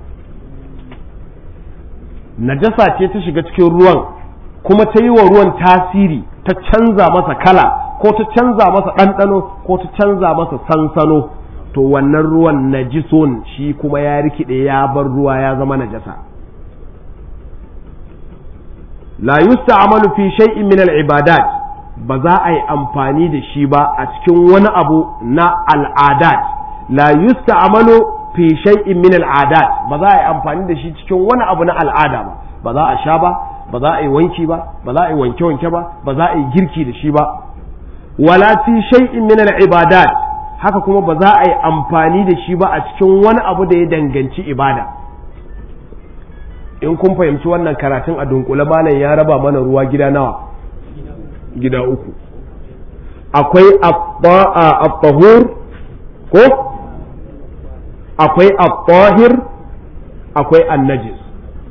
Najasa ce ta shiga cikin ruwan kuma ta yi wa ruwan tasiri, ta canza masa kala ko ta canza masa ɗanɗano ko ta canza masa sansano, to wannan ruwan najisun shi kuma ya rikide ya bar ruwa ya zama najasa. La yusta'malu fi shay'in min al-ibadat, ba za a yi amfani da shi ba a cikin wani abu na al'adat. La yusta'malu fi shay'in min al'adat, ba za a yi amfani da shi cikin wani abu na al'ada ba. Ba za a sha ba, ba za a yi wanki ba, ba za a yi wanke-wanke ba, ba za a yi girki da shi ba. Wala fi shay'in min al-ibadat, haka kuma ba za a yi amfani da shi ba a cikin wani abu da ya danganci ibada. In kun fahimci wannan karatun a dunkule, malam ya raba mana ruwa gida nawa? Gida uku. Akwai at-tahur ko akwai at-tahir, akwai an-najis.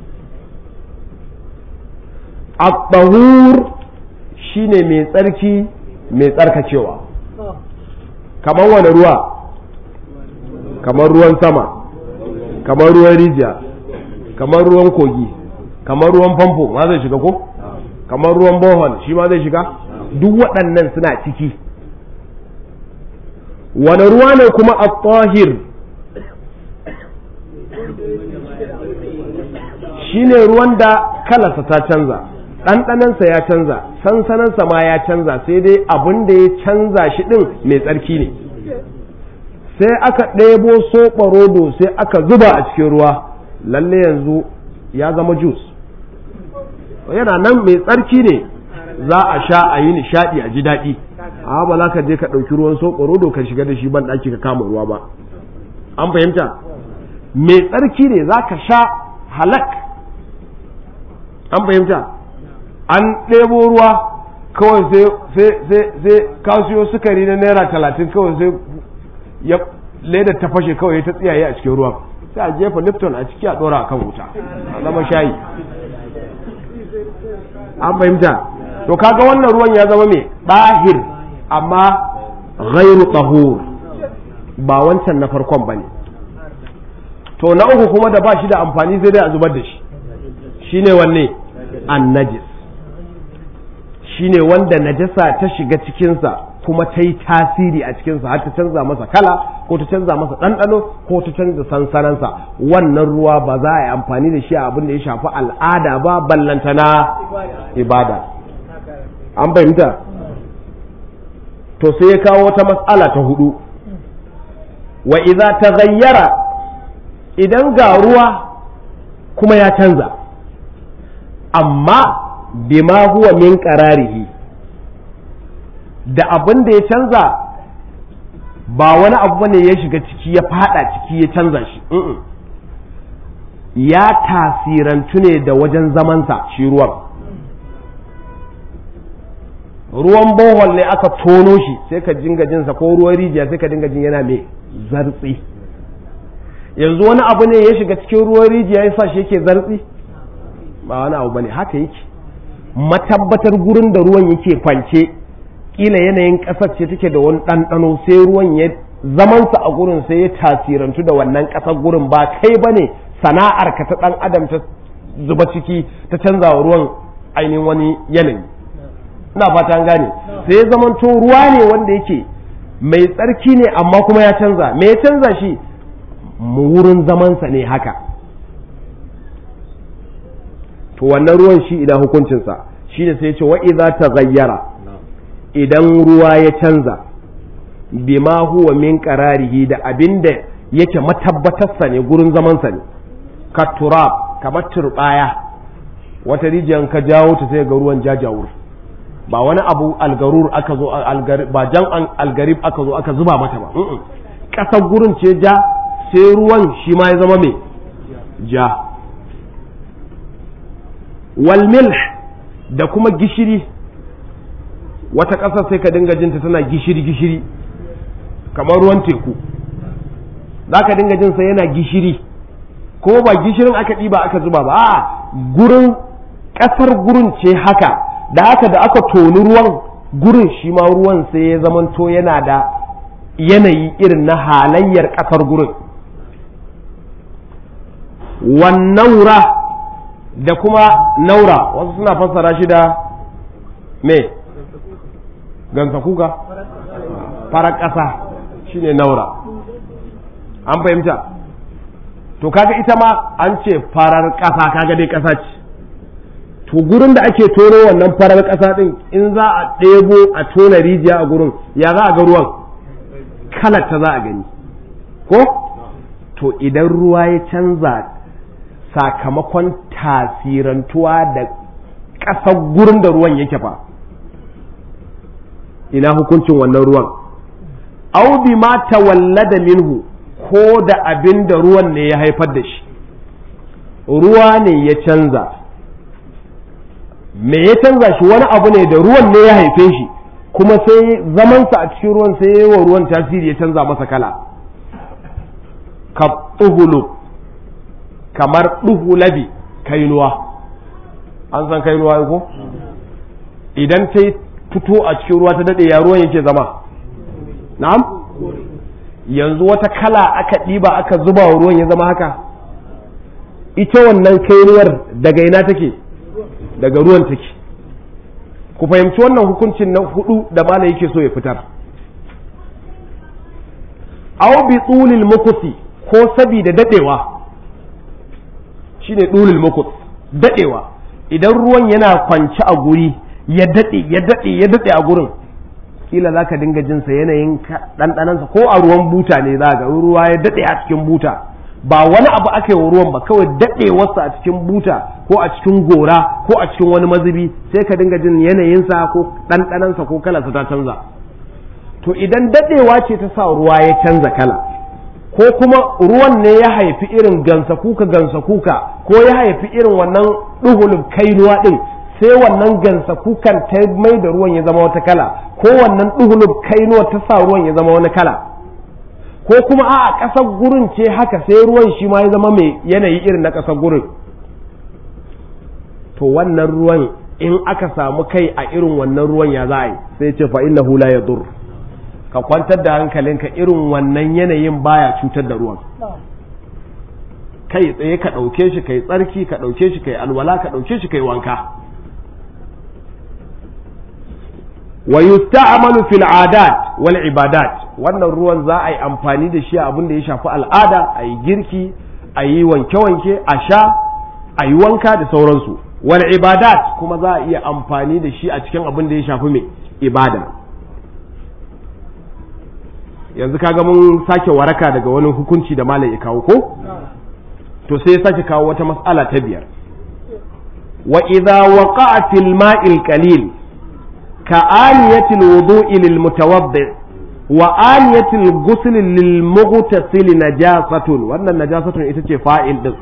At-tahur shine mai tsarki, mai tsarkakewa. Kamar wani ruwa? Kamar ruwan sama, kamar ruwan rijiya, kamar ruwan kogi, kamar ruwan famfo ma zai shiga ko? Kamar ruwan bohol shi ma zai shiga? Duk waɗannan suna ciki. Wani ruwa ne kuma at-tahir? Shine ruwan da kalarsa ta canza, ɗanɗanansa ya canza, sansanansa ma ya canza, sai dai abin da ya canza shi ɗin mai tsarki ne. Sai aka ɗebo soɓarodo sai aka zuba a cikin ruwa, lalle yanzu ya zama jus. Yana nan mai tsarki ne, za a sha a yi nishaɗi a ji daɗi, amma ba za ka je ka ɗauki ruwan soɓarodo ka shiga da shi ban ɗaki ka kama ruwa ba. An fahimta? Mai tsarki ne za ka sha halak. An fahimta? An ɗebo ruwa kawai sai ka siyo sukari na naira 30 kawai sai ya leda ta fashe kawai ta tsiyaye a cikin ruwan, sai a jefa Lipton a ciki a ɗora a kan wuta a zama shayi. An fahimta? To kaga wannan ruwan ya zama mai ɗahir amma ghairu tahur, ba wancan na farkon bane. To na uku kuma da ba shi da amfani sai dai a zubar da shi, shine wanne? An-najis. Shine wanda najasa ta shiga cikinsa kuma ta yi tasiri a cikinsa har ta canza masa kala ko ta canza masa ɗanɗano ko ta canza sansanansa. Wannan ruwa ba za a yi amfani da shi a abin da ya shafi al'ada ba, ballantana ibada. An fahimta? To sai ya kawo wata matsala ta hudu. Wa idza taghayyara, idan ga ruwa kuma ya canza, amma bima huwa min qararihi, da abin da ya canza ba wani abu bane ya shiga ciki ya fada ciki ya canza shi, ya tasirantu ne da wajen zamansa shi ruwan bohol ne aka tono shi sai ka dinga jinsa, ko ruwan rijiya sai ka dinga jin yana mai zartsi. Yanzu wani abu ne ya shiga cikin ruwan rijiya ya sa shi yake zartsi? Ba wani abu bane, haka yake. Matabbatar gurin da ruwan yake kwance, kila yanayin ƙasar ce take da wani ɗanɗano, sai ruwan ya zamansa a gurin sai ya tasirantu da wannan ƙasar gurin, ba kai bane sana'ar ka ta ɗan adam ta zuba ciki ta canza wa ruwan ainihin wani yanayi. Ina fata an gane. Sai ya zamanto ruwa ne wanda yake mai tsarki ne amma kuma ya canza. Me ya canza shi? Wurin zamansa ne haka. To wannan ruwan shi idan hukuncinsa shi ne sai ya ce wa idza taghayyara, idan ruwa ya canza bima huwa min qararihi, da abinda yake matabbatarsa ne gurin zamansa ne, ka turab, kamar turbaya. Wata rijiyar ka jawo ta sai ga ruwan jajawur, ba wani abu algarur aka zo ba jan algarib aka zo aka zuba mata ba, ƙasar gurin ce ja, sai ruwan shi ma ya zama mai ja. Wal milh, da kuma gishiri. Wata ƙasar sai ka dinga jinta tana gishiri kamar ruwan teku, za ka dinga jinsa yana gishiri, ko ba gishirin aka ɗiba aka zuba ba, a gurin ƙasar gurin ce haka. Da haka da aka toni ruwan gurin shi ma ruwan sai ya zamanto yana da yanayi irin na halayyar ƙasar gurin. Wan naura, da kuma naura, wasu suna fassara shi da me? Gansa kuka? Farar ƙasa shine naura. an fahimta. To kaga ita ma an ce farar ƙasa, kaga dai ƙasa ce. To gurin da ake tono wannan farar ƙasa ɗin, in za a ɗebo a tona rijiya a gurin, ya za a ga ruwan? Kalar ta za a gani ko? To idan ruwa ya canza sakamakon tasirantuwa da ƙasar gurin da ruwan yake fa, ina hukuncin wannan ruwan? Au bi ma tawallada minhu, ko da abin da ruwan ne ya haifar da shi. Ruwa ne ya canza, me ya canza shi? Wani abu ne da ruwan ne ya haife shi, kuma sai zamansa a cikin ruwan sai ya yi wa ruwan tasiri ya canza masa kala. Ka tuhulu, kamar duhulabi, kainuwa. An san kainuwa ko? Idan ta fito a cikin ruwa ta daɗe, ya ruwan yake zama? Na'am? Yanzu wata kala aka ɗiba aka zuba wa ruwan ya zama haka? Ita wannan kainuwar daga ina take? Daga ruwan take. Ku fahimci wannan hukuncin na hudu da mala yake so ya fitar. Aw bi tulil mukusi, ko sabida dadewa, shine tulil mukus, dadewa. Idan ruwan yana kwance a guri ya dade a gurin, kila zaka dinga jin sa yanayin dandanansa, ko a ruwan buta ne za ga ruwa ya dade a cikin buta, ba wani abu aka yi wa ruwan ba, kawai daɗewarsa a cikin buta ko a cikin gora ko a cikin wani mazubi, sai ka dinga jin yanayinsa ko ɗanɗanansa ko kalarsa ta canza. To idan daɗewa ce ta sa ruwa ya canza kala, ko kuma ruwan ne ya haifi irin gansa kuka ko ya haifi irin wannan ɗuhulun kainuwa ɗin, sai wannan gansa kukan ta mai da ruwan ya zama wata kala, ko wannan ɗuhulun kainuwa ta sa ruwan ya zama wani kala, ko kuma a ƙasar gurin ce haka sai ruwan shi ma ya zama mai yanayi irin na ƙasar gurin. To wannan ruwan in aka samu kai a irin wannan ruwan ya za a yi? Sai ce fa innahu la yadur. Ka kwantar da hankalinka, irin wannan yanayin baya cutar da ruwan. Kai tsaye ka ɗauke shi kai tsarki, ka ɗauke shi kai alwala, ka ɗauke shi kai wanka. Wa yusta'malu fil adat wal ibadat, wannan ruwan za a yi amfani da shi a abin da ya shafi al'ada, a yi girki, a yi wanke-wanke, a sha, a yi wanka da sauransu. Wal ibadat kuma za a iya amfani da shi a cikin abin da ya shafi mai ibada. Yanzu kaga mun sake waraka daga wani hukunci da malam ya kawo ko? To sai ya sake kawo wata mas'ala ta biyar. Wa idza waqa'a fil ma'il qalil كآنية الوضوء للمتوضع وآنية الغسل للمغتسل نجاسة، وأن النجاسة إتتي فاعل دم.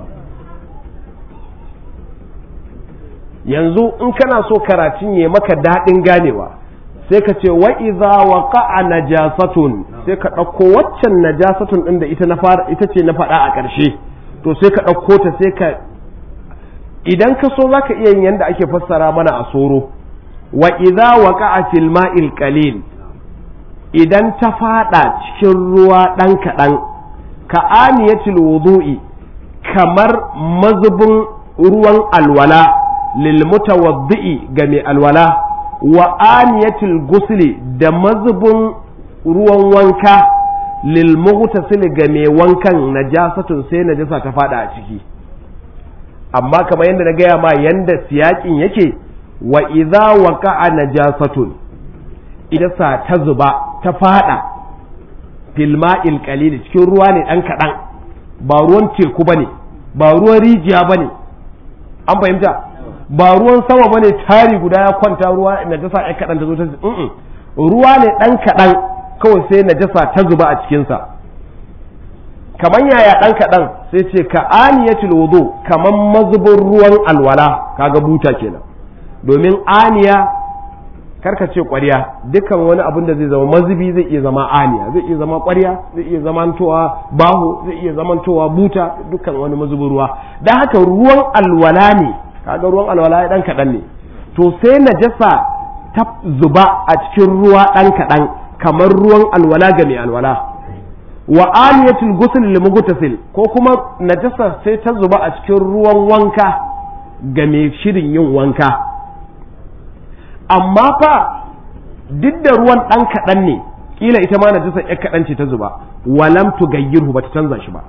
yanzu in kana so karatun ya maka daɗin ganewa sai ka ce wa idza waqa'a najasatun, sai ka ɗauko waccan najasatun ɗin da ita ce na faɗa a ƙarshe, to sai ka ɗauko ta sai ka, idan ka so zaka iya yin yanda ake fassara mana a soro. Wa idza waqa'a fil ma'il qalil, idan ta fada cikin ruwa dan kadan, ka aniyatil wudu'i, kamar mazubin ruwan alwala, lil mutawaddi'i ga mai alwala, wa aniyatil gusli, da mazubin ruwan wanka, lil mughtasil ga mai wankan, najasatun sai najasa ta fada a ciki. Amma kamar yadda na gaya ma yanda siyakin yake, wa idza waqa'a najasatun, idan sa ta zuba ta fada fil ma'il qalil, cikin ruwa ne dan kadan, ba ruwan teku bane, ba ruwan rijiya bane, an fahimta, ba ruwan sama bane tari guda ya kwanta ruwa najasa ai kadan ta zo ta ruwa ne dan kadan, kawai sai najasa ta zuba a cikin sa. Kaman yaya dan kadan? Sai ce ka aniyatul wudu, kaman mazubin ruwan alwala, kaga buta kenan. Domin aniya karka ce ƙwarya, dukkan wani abin da zai zama mazubi zai iya zama aniya, zai iya zama ƙwarya, zai iya zamantowa baho, zai iya zamantowa buta, dukkan wani mazubin ruwa. Dan haka ruwan alwala ne, kaga ruwan alwala ya dan kaɗan ne, to sai najasa ta zuba a cikin ruwa dan kaɗan, kamar ruwan alwala ga mai alwala. Wa aniyatul ghusl lil mughtasil, ko kuma najasa sai ta zuba a cikin ruwan wanka ga mai shirin yin wanka. Amma fa duk da ruwan ɗan kaɗan ne, kila ita ma najasa ƴar kaɗan ce ta zuba walam tugayyirhu bata canza shi ba,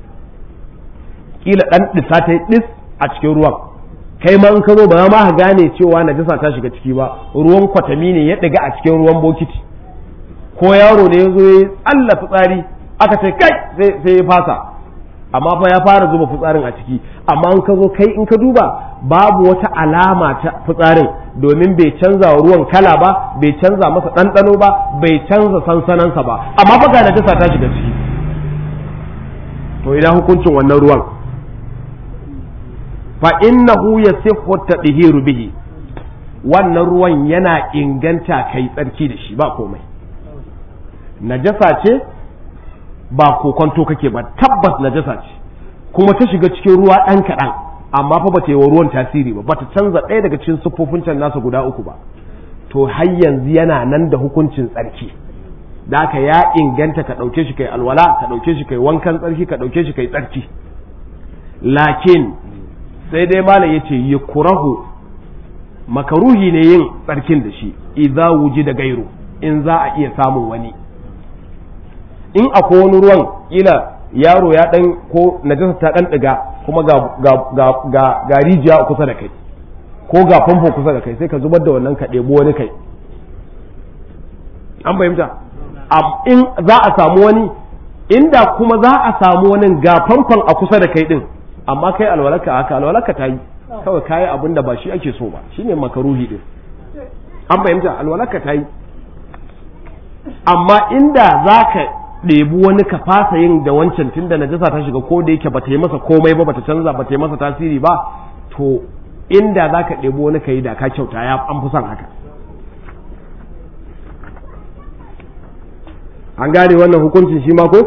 kila ɗan ɗisa ta yi ɗis a cikin ruwan, kai ma in ka zo ba za ma ka gane cewa najasa ta shiga ciki ba, ruwan kwatami ne ya ɗiga a cikin ruwan bokiti, ko yaro ne ya zo ya tsalla fitsari aka ce kai sai ya fasa, amma fa ya fara zuba fitsarin a ciki, amma in ka zo kai in ka duba babu wata alama ta fitsarin domin bai canza ruwan kala ba, bai canza masa ɗanɗano ba, bai canza sansanansa ba, amma fa ga najasa ta shiga ciki. To ina hukuncin wannan ruwan? Fa innahu yasihhu tadhiru bihi, wannan ruwan yana inganta kai tsarki da shi ba komai. Najasa ce ba kokonto kake ba, tabbas najasa ce kuma ta shiga cikin ruwa ɗan kaɗan, amma fa bata yi wa ruwan tasiri ba, bata canza ɗaya daga cikin siffofin can nasa guda uku ba, to har yanzu yana nan da hukuncin tsarki. Da haka ya inganta ka ɗauke shi kai alwala, ka ɗauke shi kai wankan tsarki, ka ɗauke shi kai tsarki. Lakin sai dai malam yace yukrahu, makaruhi ne yin tsarkin da shi idza wujida gairu, in za a iya samun wani. In akwai wani ruwan ila yaro ya dan ko najasa ta dan diga kuma ga rijiya kusa da kai ko ga famfo kusa da kai, sai ka zubar da wannan ka ɗebo wani kai. An fahimta? In za a samu wani, inda kuma za a samu wani ga famfon a kusa da kai din, amma kai alwalaka haka, alwalaka ta yi kawai kayi abin da ba shi ake so ba, shine makaruhi din. An fahimta? Alwalaka ta yi. Amma inda za ka ɗebi wani ka fasa yin da wancan tun da najasa ta shiga, ko da yake bata yi masa komai ba, bata canza, bata yi masa tasiri ba, to inda za ka ɗebi wani ka yi da ka kyauta, ya an fi son haka. An gane wannan hukuncin shi ma ko?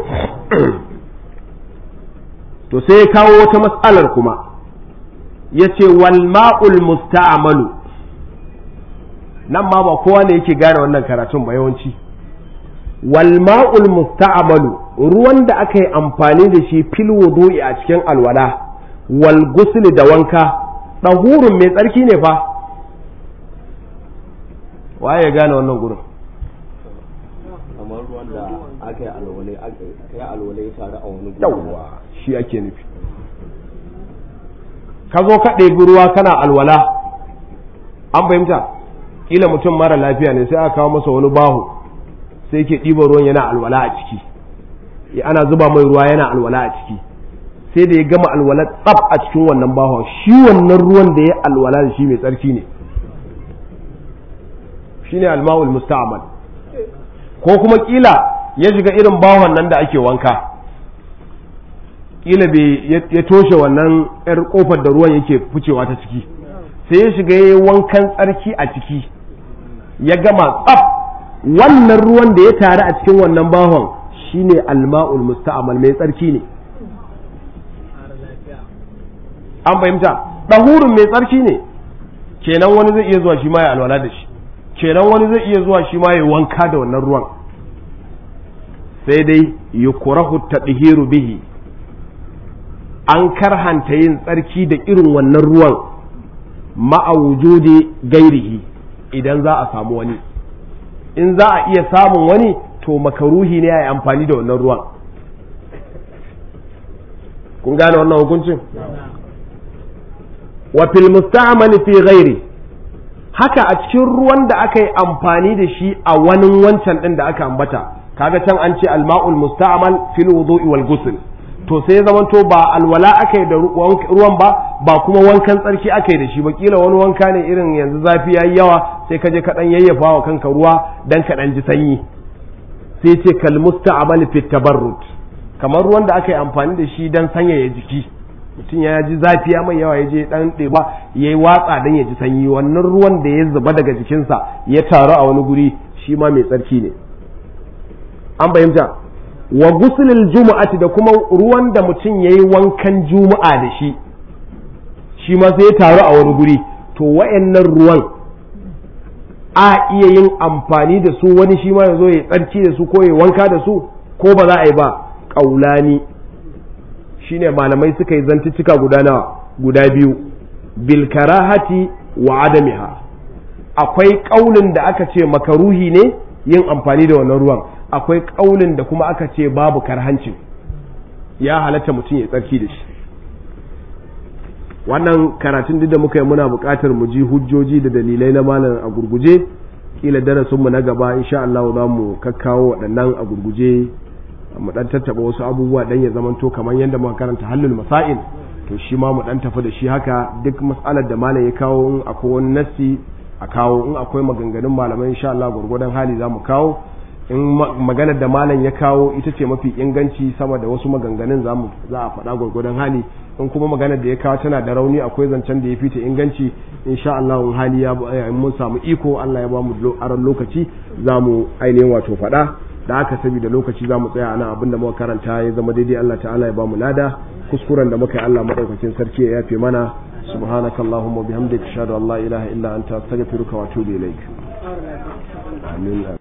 To sai ya kawo wata mas'alar kuma, ya ce wal ma'ul musta'amalu, nan ma ba kowa ne yake gane wannan karatun ba yawanci. Wal ma'ul musta'malu, ruwan da aka yi amfani da shi fil wudu'i a cikin alwala, wal ghusl da wanka, dahurun mai tsarki ne fa. Waye ya gane wannan gurin? Kamar ruwan da aka yi alwale tare a wani gurin. Yawwa, shi ake nufi. Ka zo ka ɗebi ruwa kana alwala, an fahimta? Kila mutum mara lafiya ne sai aka kawo masa wani baho, sai ke ɗiba ruwan yana alwala a ciki, ana zuba mai ruwa yana alwala a ciki, sai da ya gama alwala tsaf a cikin wannan bahon, shi wannan ruwan da ya alwala da shi mai tsarki ne, shi ne alma'ul musta'mal. Ko kuma kila ya shiga irin bahon nan da ake wanka, kila ya toshe wannan yar kofar da ruwan yake ficewa ta ciki, sai ya shiga ya yi wankan tsarki a ciki, ya gama tsaf, wannan ruwan da ya taru a cikin wannan bahon shine alma'ul musta'mal, mai tsarki ne. An fahimta? Dahurun mai tsarki ne, kenan wani zai iya zuwa shi ma ya alwala da shi, kenan wani zai iya zuwa shi ma ya wanka da wannan ruwan. Sai dai yukrahu tadhiru bihi, an karhanta yin tsarki da irin wannan ruwan ma'a wujudi gairihi, idan za a samu wani. In za a iya samun wani, to makaruhi ne a yi amfani da wannan ruwan. Kun gane wannan hukuncin? Wa fil musta'mal fi ghairi, haka a cikin ruwan da aka yi amfani da shi a wani wancan din da aka ambata, kaga can an ce alma'ul musta'mal fil wudu'i wal ghusl, to sai zamanto ba alwala aka yi da ruwan ba kuma wankan tsarki aka yi da shi ba, kila wani wanka ne irin yanzu zafi yayi yawa sai ka je ka dan yayyafa wa kanka ruwa dan ka dan ji sanyi, sai ce kal musta'mal fi tabarrud, kamar ruwan da aka yi amfani da shi dan sanyaya jiki, mutum ya ji zafi ya mai yawa ya je dan ɗeba yayi watsa dan ya ji sanyi, wannan ruwan da ya zuba daga jikinsa ya taru a wani guri shi ma mai tsarki ne. An fahimta? Wa guslil jumu'ati, da kuma ruwan da mutum yayi wankan juma'a da shi, shi ma sai ya taru a wani guri, to wayannan ruwan a iya yin amfani da su, wani shi ma ya zo ya tsarki da su ko ya wanka da su, ko ba za a yi ba? Qaulani, shine malamai suka yi zantuttuka guda biyu, bil karahati wa adamiha. Akwai kaulin da aka ce makaruhi ne yin amfani da wannan ruwan, akwai kaulin da kuma aka ce babu karhancin, ya halatta mutum ya tsarki da shi. wannan karatun duk da muka yi muna buƙatar mu ji hujjoji da dalilai na malam a gurguje, kila darasin mu na gaba insha Allah za mu kakkawo waɗannan a gurguje, mu dan tattaba wasu abubuwa dan ya zamanto kamar yadda muka karanta halul masail, to shi ma mu dan tafi da shi haka. Duk mas'alar da malam ya kawo in akwai wani nassi a kawo, in akwai maganganun malamai insha Allah gurgudan hali za mu kawo. In maganar da malam ya kawo ita ce mafi inganci sama da wasu maganganun za a faɗa gurgudan hali. In kuma maganar da ya kawo tana da rauni, akwai zancen da ya fita inganci, insha Allah in hali ya mun samu iko, Allah ya ba mu aron lokaci za mu ainihin wato faɗa. Da haka saboda lokaci za mu tsaya ana abin da muka karanta ya zama daidai, Allah ta'ala ya ba mu lada. Kuskuren da muka yi Allah madaukakin sarki ya yafe mana. Subhanakallahumma bihamdika ashhadu an la ilaha illa anta astaghfiruka wa atubu ilaik. Amin.